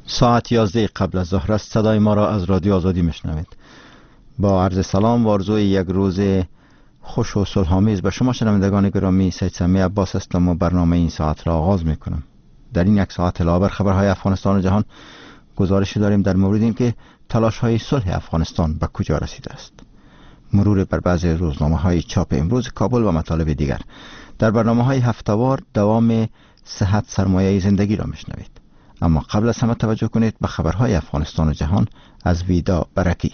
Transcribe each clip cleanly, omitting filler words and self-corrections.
ساعت 11 قبل از ظهر است. صدای ما را از رادیو آزادی میشنوید. با عرض سلام و آرزوی یک روز خوش و صلح‌آمیز به شما شنوندگان گرامی، سید سمی عباس هستم و برنامه این ساعت را آغاز میکنم. در این یک ساعت علاوه بر خبرهای افغانستان و جهان گزارشی داریم در مورد اینکه تلاش‌های صلح افغانستان به کجا رسیده است. مرور بر بعضی روزنامه‌های چاپ امروز کابل و مطالب دیگر. در برنامه‌های هفته‌وار دوام صحت سرمایه زندگی را میشنوید. اما قبل از همه توجه کنید به خبرهای افغانستان و جهان از ویدا برکی.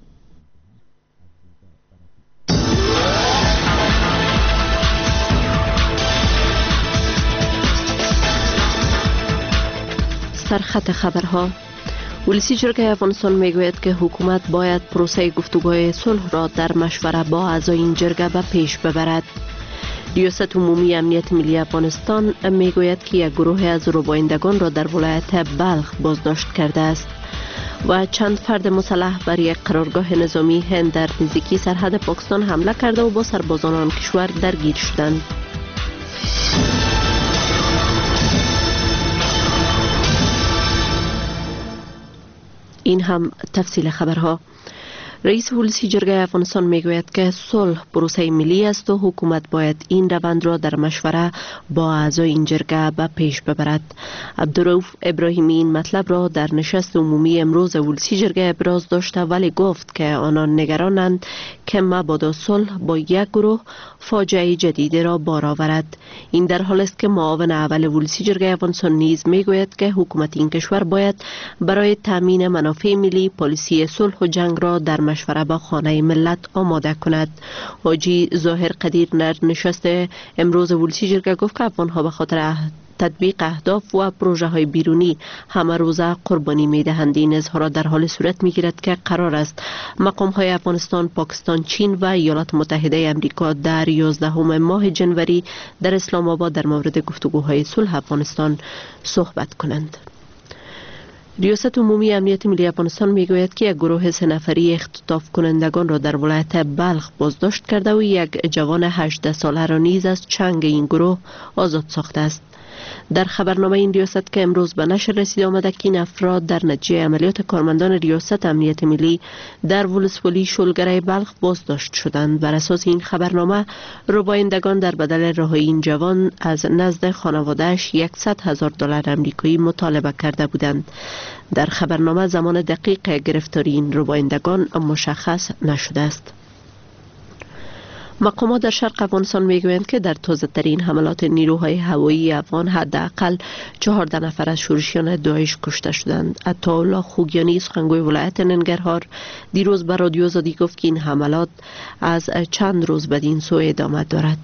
سرخط خبرها. ولسی جرگه افغانستان میگوید که حکومت باید پروسه گفتگوهای صلح را در مشوره با اعضای این جرگه به پیش ببرد. ریاست عمومی امنیت ملی افغانستان میگوید که یک گروه از روبایندگان را در ولایت بلخ بازداشت کرده است و چند فرد مسلح بر یک قرارگاه نظامی هند در نزدیکی سرحد پاکستان حمله کرده و با سربازان آن کشور درگیر شدند. این هم تفصیل خبرها. رئیس ولسی جرگه افغانستان میگوید که صلح پروسه ملی است و حکومت باید این روند را در مشوره با اعضای این جرگه به پیش ببرد. عبدالرؤوف ابراهیمی این مطلب را در نشست عمومی امروز ولسی جرگه ابراز داشته، ولی گفت که آنان نگرانند که مبادا صلح با یک گروه فاجعه جدید را بار آورد. این در حال است که معاون اول ولسی جرگه افغانستان نیز میگوید که حکومت این کشور باید برای تامین منافع ملی پالیسی صلح و جنگ را در مشوره با خانه ملت آماده کند. حاجی ظاهر قدیر در نشست امروز ولسی جرگه گفت که افغانها به خاطر تطبیق اهداف و پروژه های بیرونی همه روزه قربانی می دهند. این اظهارات در حال صورت می گیرد که قرار است مقام های افغانستان، پاکستان، چین و ایالات متحده امریکا در 11 ماه جنوری در اسلام آباد در مورد گفتگوهای صلح افغانستان صحبت کنند. ریاست عمومی امنیت ملی افغانستان میگوید که یک گروه 3 نفری اختطاف کنندگان را در ولایت بلخ بازداشت کرده و یک جوان 18 ساله را نیز از چنگ این گروه آزاد ساخته است. در خبرنامه این ریاست که امروز به نشر رسیده آمده که این افراد در نتیجه عملیات کارمندان ریاست امنیت ملی در ولسوالی شلگره بلخ بازداشت شدند. بر اساس این خبرنامه روبایندگان در بدل رهایی این جوان از نزد خانواده‌اش $100,000 آمریکایی مطالبه کرده بودند. در خبرنامه زمان دقیق گرفتاری این روبایندگان مشخص نشده است. مقامات در شرق افغانستان میگویند که در تازه ترین حملات نیروهای هوایی افغان حداقل 14 نفر از شورشیان داعش کشته شدند. عطاالله خوگیانی سخنگوی ولایت ننگرهار دیروز به رادیو آزادی گفت که این حملات از چند روز بدین سو ادامه دارد.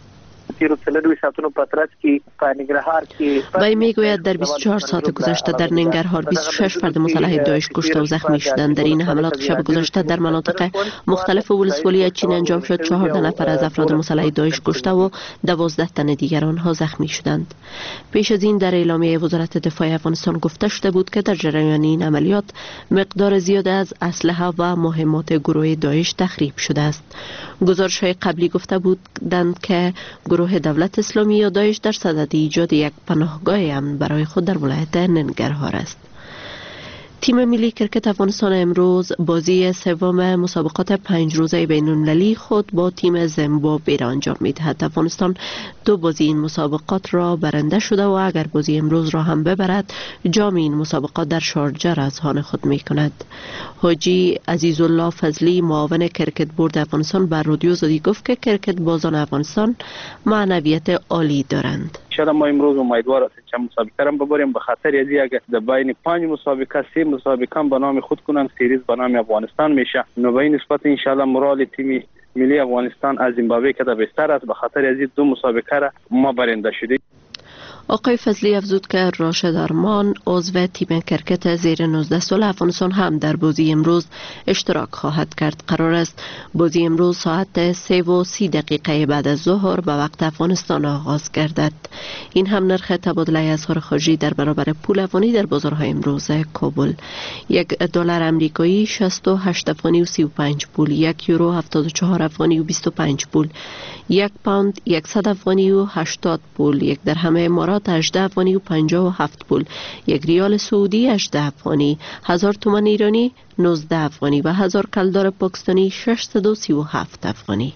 وی میگوید در 24 ساعت گذشته در ننگرهار 26 فرد مسلح داعش کشته و زخمی شدند. در این حملات شب گذشته در مناطق مختلف ولسوالی چین انجام شد. 14 نفر از افراد مسلح داعش کشته و 12 تن دیگر آنها زخمی شدند. پیش از این در اعلامیه وزارت دفاع افغانستان گفته شده بود که در جریان این عملیات مقدار زیاد از اسلحه و مهمات گروه داعش تخریب شده است. گزارش‌های قبلی گفته بودند که گروه دولت اسلامی یا داعش در صدد ایجاد یک پناهگاه امن برای خود در ولایت ننگرهار است. تیم ملی کرکت افغانستان امروز بازی سوم مسابقات 5 روزه بین‌المللی خود با تیم زیمبابوه را انجام می‌دهد. افغانستان 2 بازی این مسابقات را برنده شده و اگر بازی امروز را هم ببرد جام این مسابقات در شارجه را از آن خود می‌کند. حاجی عزیزالله فضلی معاون کرکت بورد افغانستان بر رادیو آزادی گفت که کرکت بازان افغانستان معنویت عالی دارند. شاید ما امروز امیدوار هستیم که مسابقه را ببریم، به خاطر از اینکه در بین 5 مسابقه 3 مسابقه به نام خود کنن، سریز به نام افغانستان میشه. نو به این نسبت ان شاء الله مورال تیم ملی افغانستان از زیمبابوه که بهتر است، به خاطر از این 2 مسابقه را ما برنده شدیم. آقای فضلی افزود که راشد ارمان عضو تیم کرکت زیر 19 سال افغانستان هم در بازی امروز اشتراک خواهد کرد. قرار است بازی امروز ساعت 3:30 بعد از ظهر به وقت افغانستان آغاز گردد. این هم نرخ تبادله اسعار خارجی در برابر پول افغانی در بازارهای امروز کابل: $1 آمریکایی 68 افغانی و 35 پول، 1 یورو 74 افغانی و 25 پول، 1 پوند 100 افغانی و 80 پول، 1 درهم امارات امارات 18 افغانی و 57 پول، یک ریال سعودی 18 افغانی، 1000 تومان ایرانی 19 افغانی و 1000 کلدار پاکستانی 637 افغانی.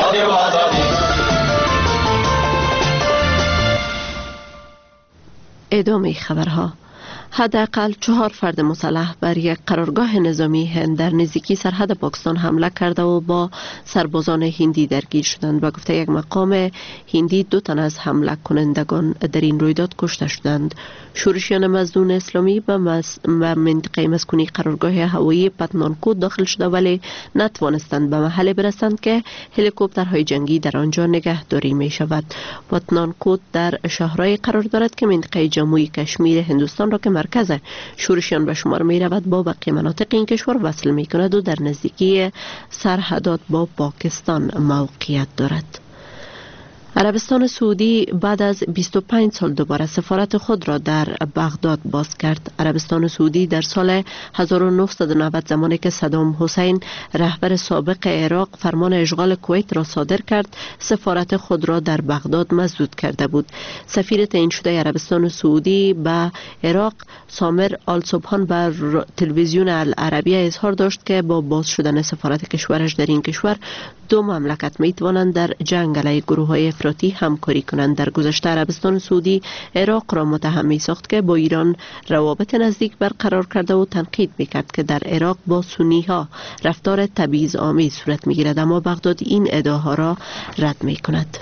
ادامه خبرها. حداقل 4 فرد مسلح بر یک قرارگاه نظامی هند در نزدیکی سرحد پاکستان حمله کرده و با سربازان هندی درگیر شدند. با گفته یک مقام هندی 2 تن از حمله کنندگان در این رویداد کشته شدند. شورشیان مزدون اسلامی به منطقه مسکونی قرارگاه هوایی پتنانکوت داخل شده ولی نتوانستند به محل برسند که هلیکوپترهای جنگی در آنجا نگهداری می شود. پتنانکوت در شهرهای قرار دارد که منطقه جمهوری کشمیر هندوستان را که مرکز شورشیان به شمار می رود با بقیه مناطق این کشور وصل می کند و در نزدیکی سرحدات با پاکستان موقعیت دارد. عربستان سعودی بعد از 25 سال دوباره سفارت خود را در بغداد باز کرد. عربستان سعودی در سال 1990 زمانی که صدام حسین رهبر سابق عراق فرمان اشغال کویت را صادر کرد، سفارت خود را در بغداد مسدود کرده بود. سفیر تعیین شده عربستان سعودی به عراق سامر آل سبحان بر تلویزیون العربیه اظهار داشت که با باز شدن سفارت کشورش در این کشور 2 مملکت می توانند در جنگ علیه گروه‌های افراطی همکاری کنند. در گذشته عربستان سعودی عراق را متهم می ساخت که با ایران روابط نزدیک برقرار کرده و تنقید می کرد که در عراق با سنی ها رفتار تبعیض آمیز صورت می گیرد، اما بغداد این ادعاها را رد می کند.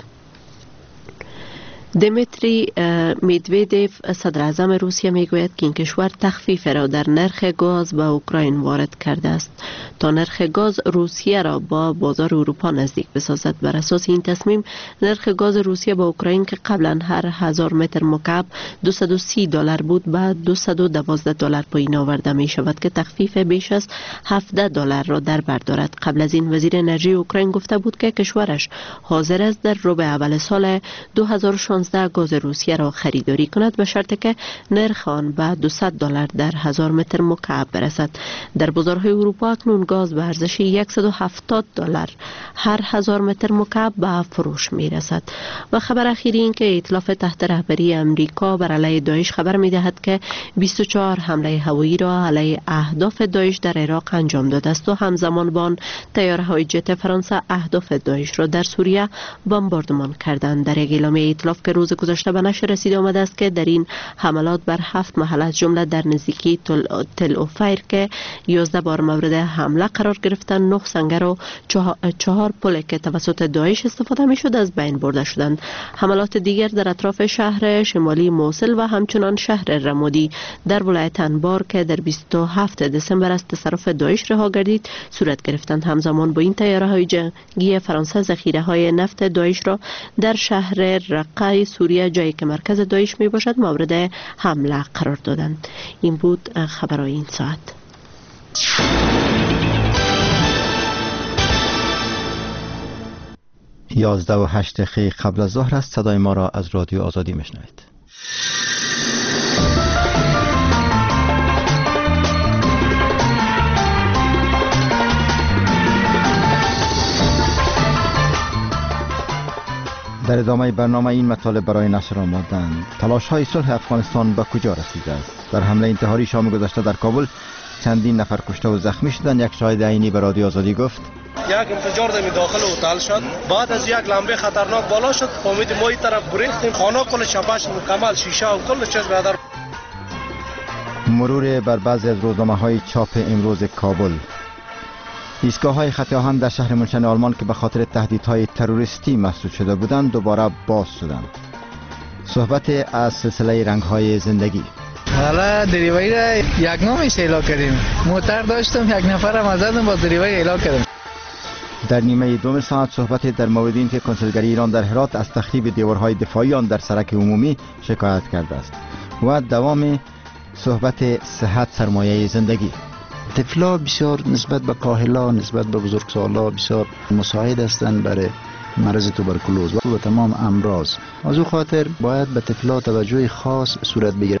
دمیتری میدویدیف صدر اعظم روسیه میگوید که این کشور تخفیف را در نرخ گاز به اوکراین وارد کرده است تا نرخ گاز روسیه را با بازار اروپا نزدیک بسازد. بر اساس این تصمیم نرخ گاز روسیه به اوکراین که قبلا هر 1000 متر مکعب $230 بود به $212 پایین آورده می شود که تخفیف بیش از $17 را در بر دارد. قبل از این وزیر انرژی اوکراین گفته بود که کشورش حاضر است در ربع اول سال 2016 گاز روسیه را خریداری کند به شرطی که نرخ آن به $200 در 1000 متر مکعب برسد. در بازارهای اروپا اکنون گاز به ارزش $170 هر 1000 متر مکعب به فروش می رسد. و خبر اخیری این که ائتلاف تحت رهبری امریکا بر علیه داعش خبر می دهد که 24 حمله هوایی را علیه اهداف داعش در عراق انجام داده است و همزمان با آن طیاره‌های جت فرانسه اهداف داعش را در سوریه بمباردمان کردند. در یک اعلامیه ائتلاف که روز گذشته به نشر رسیده آمده است که در این حملات بر 7 محل از جمله در نزدیکی تل اوفیر که 11 بار مورد حمله قرار گرفتند، 9 سنگر و 4 پل که توسط داعش استفاده می شد از بین برده شدند. حملات دیگر در اطراف شهر شمالی موصل و همچنان شهر رمادی در ولایت انبار که در 27 دسامبر از تصرف داعش رها گردید صورت گرفتند. همزمان با این طیاره‌های جنگی فرانسه ذخیره‌های نفت داعش را در شهر رقه سوریه جایی که مرکز داعش می باشد مورد حمله قرار دادند. این بود خبرهای این ساعت. 11:08 قبل از ظهر است. صدای ما را از رادیو آزادی میشنوید. در ادامه برنامه این مطالب برای نشر آمدند. تلاش‌های صلح افغانستان به کجا رسیده است؟ در حمله انتحاری شام گذشته در کابل چندین نفر کشته و زخمی شدند. یک شاهد عینی به رادیو آزادی گفت یک انفجار در داخل هتل شد، بعد از یک لمبه خطرناک بالا شد، فهمید ما این طرف گریختیم، خانه کل شبش مکمل شیشه و کل چیز برادر. مرور بر بعضی از روزنامه‌های چاپ امروز کابل. ایستگاه‌های خط آهن در شهر منشن آلمان که به خاطر تهدیدهای تروریستی مسدود شده بودند دوباره باز شدند. صحبت از سلسله رنگ‌های زندگی. حالا دریوری را یک نامش اعلام کردیم. موتر داشتم، یک نفرم آزادم با دریوری اعلام کردم. در نیمه دوم ساعت صحبت در مورد اینکه کنسولگری ایران در هرات از تخریب دیوارهای دفاعی آن در سرک عمومی شکایت کرده است و دوام صحبت صحت سرمایه زندگی. طفلا بسیار نسبت به کاهلا، نسبت به بزرگسالا بسیار مساعد هستند برای مرض توبرکولوز و تمام امراض. از او خاطر باید به طفلا توجه خاص صورت بگیرد.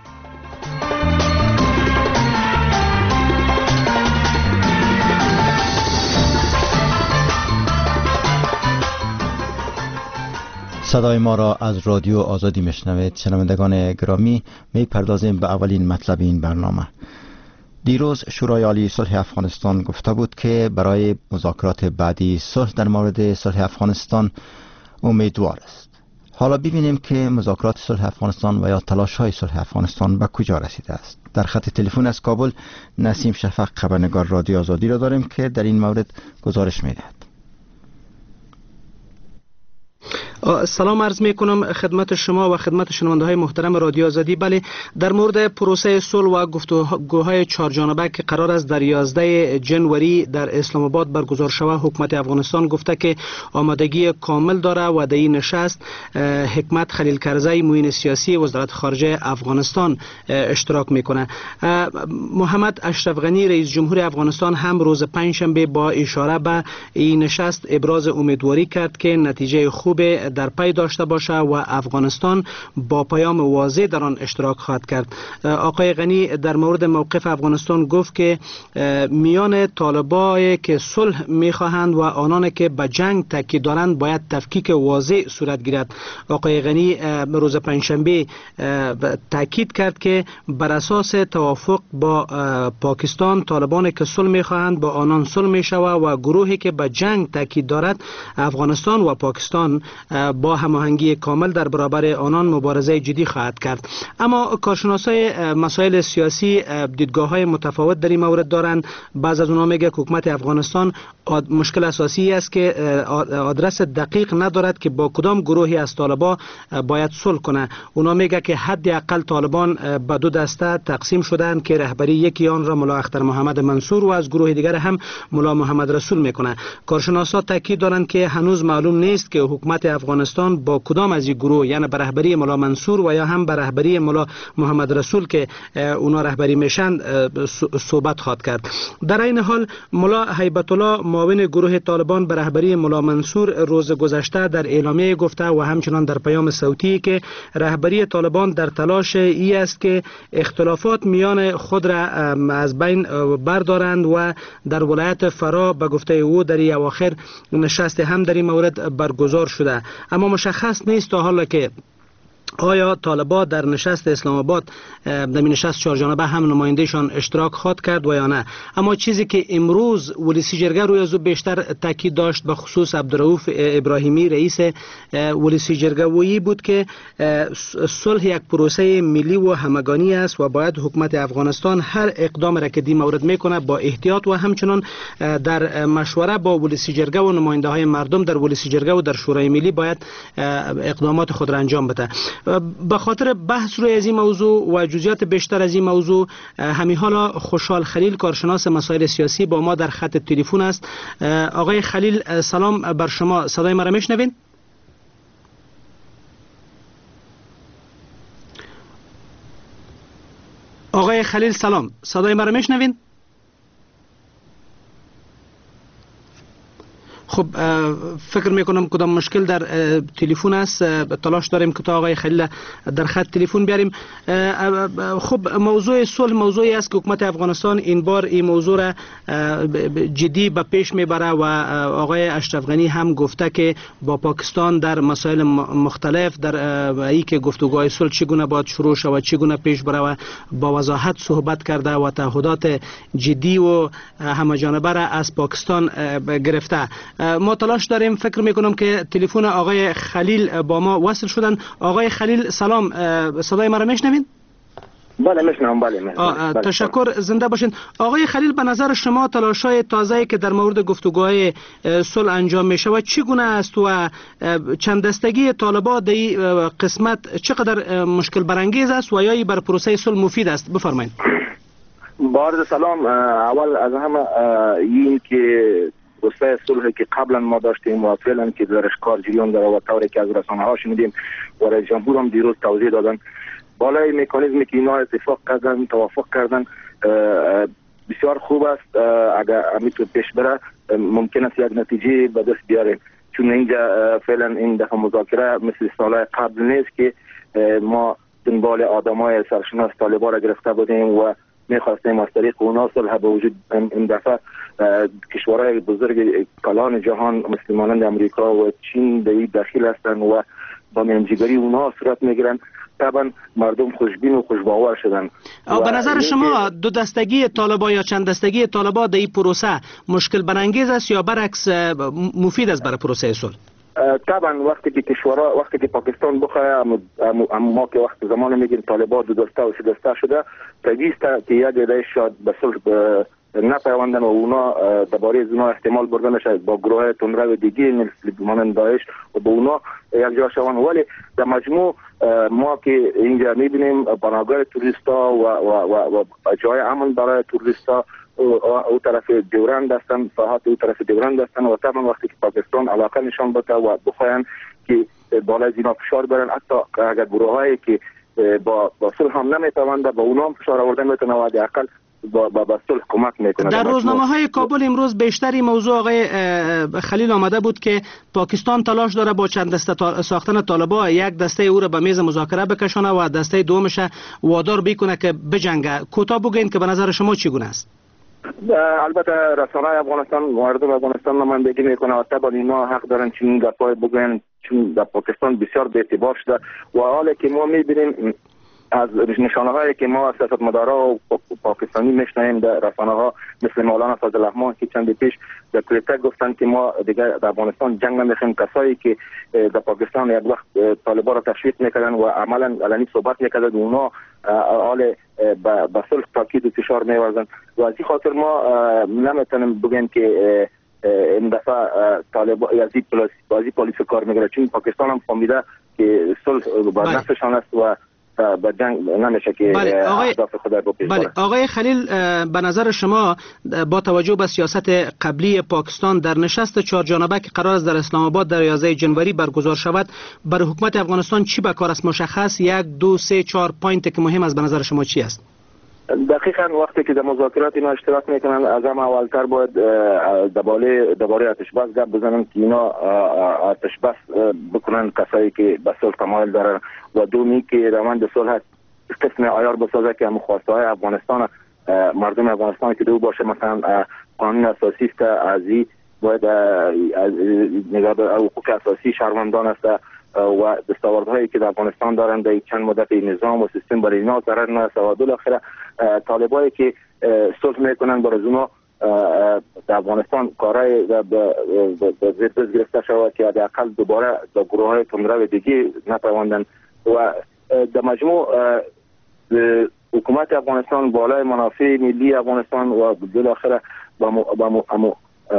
صدای ما را از رادیو آزادی میشنوید. شنوندگان گرامی، میپردازیم به اولین مطلب این برنامه. دیروز شورای عالی صلح افغانستان گفته بود که برای مذاکرات بعدی صلح در مورد صلح افغانستان امیدوار است. حالا ببینیم که مذاکرات صلح افغانستان و یا تلاش‌های صلح افغانستان به کجا رسیده است. در خط تلفن از کابل نسیم شفق، خبرنگار رادیو آزادی را داریم که در این مورد گزارش می‌دهد. سلام عرض می کنم خدمت شما و خدمت شنونده های محترم رادیو آزادی. بله، در مورد پروسه صلح و گفتگوهای چهارجانبه که قرار است در 11 جنوری در اسلام آباد برگزار شود، حکومت افغانستان گفته که آمادگی کامل داره و در این نشست حکمت خلیل کرزی معین سیاسی وزارت خارجه افغانستان اشتراک میکنه. محمد اشرف غنی رئیس جمهور افغانستان هم روز پنجشنبه با اشاره به این نشست ابراز امیدواری کرد که نتیجه خوب در پی داشته باشه و افغانستان با پیام واضح در آن اشتراک خواهد کرد. آقای غنی در مورد موقف افغانستان گفت که میان طالبایی که صلح میخواهند و آنان که به جنگ تاکید دارند باید تفکیک واضح صورت گیرد. آقای غنی روز پنجشنبه تاکید کرد که بر اساس توافق با پاکستان طالبانی که صلح میخواهند با آنان صلح میشود و گروهی که به جنگ تاکید دارد افغانستان و پاکستان با هماهنگی کامل در برابر آنان مبارزه جدی خواهد کرد. اما کارشناسای مسائل سیاسی دیدگاه‌های متفاوت در این مورد دارند. بعض از اونها میگه حکومت افغانستان مشکل اساسی است که آدرس دقیق ندارد که با کدام گروهی از طالبان باید صلح کنه. اونا میگه که حداقل طالبان به دو دسته تقسیم شدند که رهبری یکی آن را ملا اختر محمد منصور و از گروه دیگر هم ملا محمد رسول میکنه. کارشناسا تاکید دارند که هنوز معلوم نیست که حکومت افغانستان با کدام از این گروه، یعنی به رهبری ملا منصور و یا هم به رهبری ملا محمد رسول که اونا رهبری میشن صحبت خواهد کرد. در این حال ملا هیبت الله معاون گروه طالبان به رهبری ملا منصور روز گذشته در اعلامیه گفته و همچنان در پیام صوتی که رهبری طالبان در تلاش ای است که اختلافات میان خود را از بین بردارند و در ولایت فرا به گفته او در اواخر نشست هم در این مورد برگزار شده. اما مشخص نیست تا حالا که آیا طالبان در نشست اسلام آباد در نشست چهارجانبه هم نمایندهشان اشتراک خواهد کرد و یا نه. اما چیزی که امروز ولسی جرگه روی از بیشتر تاکید داشت به خصوص عبدالرؤوف ابراهیمی رئیس ولسی جرگه وی بود که صلح یک پروسه ملی و همگانی است و باید حکومت افغانستان هر اقدام را که دی مورد میکنه با احتیاط و همچنان در مشوره با ولسی جرگه و نماینده های مردم در ولسی جرگه و در شورای ملی باید اقدامات خود را انجام بده. به خاطر بحث روی از این موضوع و جزئیات بیشتر از این موضوع همین حالا خوشحال خلیل کارشناس مسائل سیاسی با ما در خط تلفن است. آقای خلیل سلام بر شما، صدای ما را میشنوین؟ آقای خلیل سلام، صدای ما را میشنوین؟ خب فکر میکنم کدام مشکل در تلفن است. تلاش داریم که تا آقای خلیل در خط تلفن بیاریم. خب موضوع صلح موضوعی است که حکومت افغانستان این بار این موضوع را جدی به پیش میبره و آقای اشرف غنی هم گفته که با پاکستان در مسائل مختلف در ای که گفتگوهای صلح چگونه باید شروع شود چگونه پیش بره و با وضاحت صحبت کرده و تعهدات جدی و همه‌جانبه را از پاکستان گرفته. ما تلاش داریم. فکر میکنم که تلفن آقای خلیل با ما وصل شدن. آقای خلیل سلام، صدای ما را میشنوین؟ بله میشنوم. بله تشکر، زنده باشین. آقای خلیل به نظر شما تلاش‌های تازه‌ای که در مورد گفتگوهای صلح انجام میشه و چگونه است و چند دستگی طالبان در این قسمت چقدر مشکل برانگیز است و یا بر پروسه صلح مفید است؟ بفرمایید. با عرض سلام، اول از همه این که پروسه صلحی که قبلا ما داشتیم و فعلا که درش کار جریان داره و طوری که از رسانه‌ها شنیدیم و رئیس جمهور هم دیروز توضیح دادن، بالای مکانیزمی که اینا اتفاق کردن توافق کردن بسیار خوب است. اگر همینطور پیش بره ممکن است یک نتیجه به دست بیاره، چون اینجا فعلا این دفعه مذاکره مثل سالهای قبل نیست که ما دنبال آدمای سرشناس طالبان را گرفته بودیم و میخواستیم از طریق اونا صلح به وجود. این دفعه کشورهای بزرگ کلان جهان مثل مانند امریکا و چین در این داخل هستند و با میانجیگری اونها صورت میگیرن، طبعا مردم خوشبین و خوشباور شدن. به نظر شما دو دستگی طالبان یا چند دستگی طالبان در این پروسه مشکل برانگیز است یا برعکس مفید است برای پروسه صلح؟ طبعا وقتی که کشورها، وقتی که پاکستان بخواه، ما که وقت زمان میگیم طالبان دو دسته و سه دسته شده، طبیعی است که یک عده شاید به صلح نپیوندن و اونا درباره از اونا احتمال بردن شد با گروه تندرو دیگه مثل مانند داعش و با اونا یک جا شوند. ولی در مجموع ما که اینجا میبینیم پناهگاه توریستا و جای امن برای توریستا او طرف دیورند هستن، ساحات او طرف دیورند هستن و طبعا وقتی که پاکستان علاقه نشان بده و بخواین که بالای از اینا فشار برن، حتی اگر گروه هایی که با صلح هم نمیتوانده با اونا هم فشار آوردن میتونه و حداقل با صلح کمک میکنه. در روزنامه های کابل امروز بیشتری موضوع آقای خلیل آمده بود که پاکستان تلاش داره با چند دسته ساختن طالبان یک دسته او را به میز مذاکره بکشانه و دسته دومش وادار بکنه که بجنگه. کوتاه بگین که به نظر شما چگونه است؟ البته رسانه افغانستان، مردم افغانستان نمایندگی میکنه و طبعا اینا حق دارن چنین گپای بگن، چون در پاکستان بسیار به اعتبار شده و حالا که ما میبینیم از نشانه هایی که ما سیاستمدارا و پاکستانی میشنویم در رسانه ها مثل مولانا فضل الرحمن که چند پیش در توییتر گفتن که ما دیگه در افغانستان جنگ نمیخوایم، کسایی که در پاکستان یک وقت طالبان را تشویق میکردن و عملا علنی صحبت میکردن اونا حال به صلح تاکید و فشار میورزن و از این خاطر ما نمیتونیم بگیم که این دفعه طالبان یزید پلیس کار میگیره، چون پاکستان هم فهمیده که صلح بر نفعشان است و به جنگ نمیشه که اهداف خود رو پیش بره. آقای خلیل، به نظر شما با توجه به سیاست قبلی پاکستان در نشست 4 جانبه که قرار است در اسلام آباد در 11 جنوری برگزار شود، برای حکومت افغانستان چی به کار است؟ مشخص 1 2 3 4 پوینت که مهم است به نظر شما چی است؟ دقیقاً وقتی که در مذاکرات اینا اشتراک میکنن از هم اولتر باید درباره آتش بس گپ بزنن که اینا آتش بس بکنن کسایی که به صلح تمایل دارن و دومی که روند صلح قسم عیار بسازه که خواسته های افغانستان مردم افغانستان که دو باشه، مثلا قانون اساسی است ازی باید نگاه به حقوق اساسی شهروندان است و دستاوردهایی که در افغانستان دارن در چند مدت نظام و سیستم برای اینا ضرر نرسه و بالاخره طالبایی که صلح میکنن برای اونا در افغانستان کارهای به زیر دست گرفته شود که حداقل دوباره در گروه های تندرو دیگه نتواندن و در مجموع حکومت افغانستان بالای منافع ملی افغانستان و بالاخره با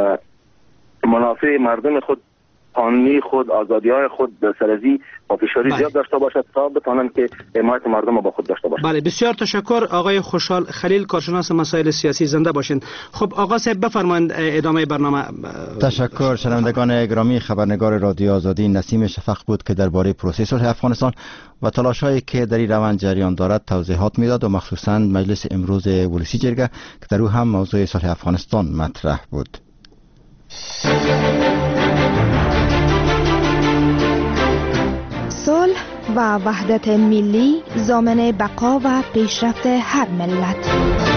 منافع مردم خود، قانونی خود، آزادی‌های خود در سرزی با فشاری زیاد داشته باشد تا بتوانند که حمایت مردم با خود داشته باشند. بله، بسیار تشکر آقای خوشحال خلیل، کارشناس مسائل سیاسی. زنده باشین. خب آقا صاحب بفرمایید ادامه برنامه. تشکر. شنوندگان گرامی، خبرنگار رادیو آزادی نسیم شفق بود که درباره پروسه صلح افغانستان و تلاش‌هایی که در این روند جریان دارد توضیحات میداد و مخصوصاً مجلس امروز ولسی جرگه که در او هم موضوع صلح افغانستان مطرح بود. صلح و وحدت ملی ضامن بقا و پیشرفت هر ملت.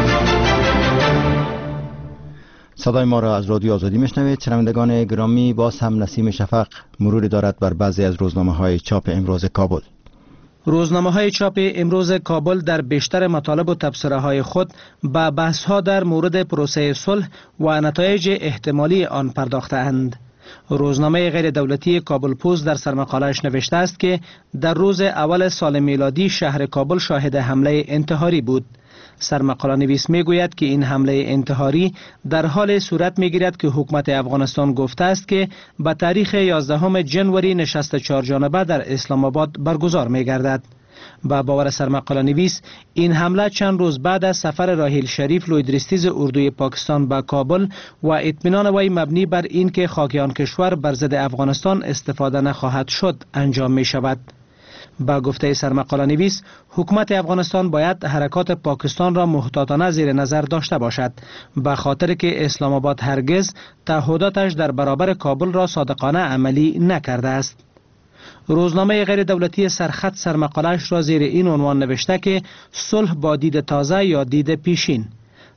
صدای ما را از رادیو آزادی میشنوید. شنوندگان گرامی، باز هم نسیم شفق مروری دارد بر بعضی از روزنامه‌های چاپ امروز کابل. روزنامه‌های چاپ امروز کابل در بیشتر مطالب و تبصره‌های خود به بحث‌ها در مورد پروسه صلح و نتایج احتمالی آن پرداخته‌اند. روزنامه غیر دولتی کابل پوست در سرمقاله‌اش نوشته است که در روز اول سال میلادی شهر کابل شاهد حمله انتحاری بود. سرمقاله نویس میگوید که این حمله انتحاری در حال صورت میگیرد که حکومت افغانستان گفته است که به تاریخ 11 جنوری نشست 4 جانبه در اسلام آباد برگزار میگردد. با باور سرمقاله نویس، این حمله چند روز بعد از سفر راحیل شریف لویدریستیز اردوی پاکستان به کابل و اطمینان وی مبنی بر این که خاک آن کشور بر ضد افغانستان استفاده نخواهد شد انجام می شود. با گفته سرمقاله نویس، حکومت افغانستان باید حرکات پاکستان را محتاطانه زیر نظر داشته باشد، به خاطر که اسلام آباد هرگز تعهداتش در برابر کابل را صادقانه عملی نکرده است. روزنامه غیر دولتی سرخط سرمقاله‌اش را زیر این عنوان نوشته که صلح با دید تازه یا دید پیشین.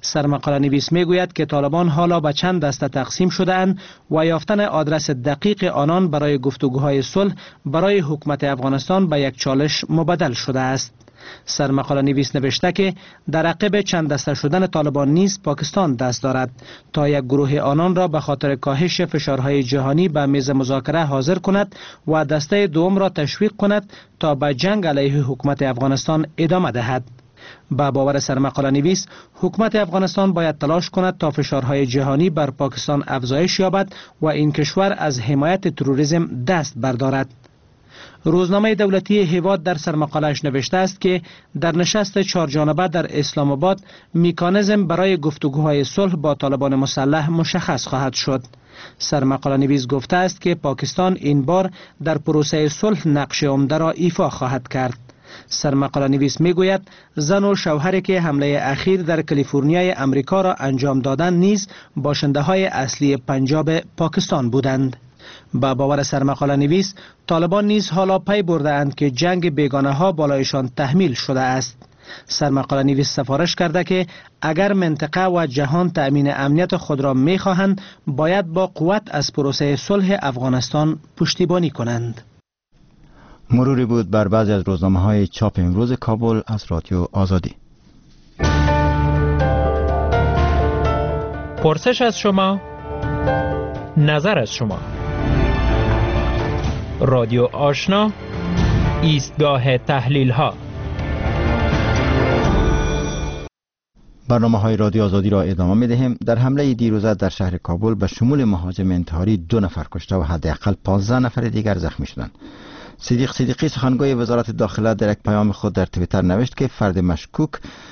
سرمقاله نویس میگوید که طالبان حالا به چند دسته تقسیم شده‌اند و یافتن آدرس دقیق آنان برای گفتگوهای صلح برای حکومت افغانستان به یک چالش مبدل شده است. سرمقاله نویس نوشته که در عقب چند دسته شدن طالبان نیز پاکستان دست دارد تا یک گروه آنان را به خاطر کاهش فشارهای جهانی به میز مذاکره حاضر کند و دسته دوم را تشویق کند تا به جنگ علیه حکومت افغانستان ادامه دهد. با باور سرمقاله نویس، حکومت افغانستان باید تلاش کند تا فشارهای جهانی بر پاکستان افزایش یابد و این کشور از حمایت تروریسم دست بردارد. روزنامه دولتی هیواد در سرمقاله‌اش نوشته است که در نشست 4 جانبه در اسلام آباد مکانیزم برای گفتگوهای صلح با طالبان مسلح مشخص خواهد شد. سرمقاله نویس گفته است که پاکستان این بار در پروسه صلح نقش عمده را ایفا خواهد کرد. سرمقاله نویس میگوید زن و شوهری که حمله اخیر در کالیفرنیای امریکا را انجام دادند نیز باشنده های اصلی پنجاب پاکستان بودند. با باور سرمقاله نویس، طالبان نیز حالا پی برده اند که جنگ بیگانه ها بالایشان تحمیل شده است. سرمقاله نویس سفارش کرده که اگر منطقه و جهان تأمین امنیت خود را می خواهند، باید با قوت از پروسه صلح افغانستان پشتیبانی کنند. مروری بود بر بعضی از روزنامه‌های چاپ امروز کابل از رادیو آزادی. پرسش از شما، نظر از شما. رادیو آشنا، ایستگاه تحلیل ها. برنامه‌های رادیو آزادی را ادامه می‌دهیم. در حمله دیروزه در شهر کابل به شمول مهاجم انتحاری 2 نفر کشته و حداقل 15 نفر دیگر زخمی شدند. صدیق صدیقی سخنگوی وزارت داخله در یک پیام خود در توییتر نوشت که فرد مشکوک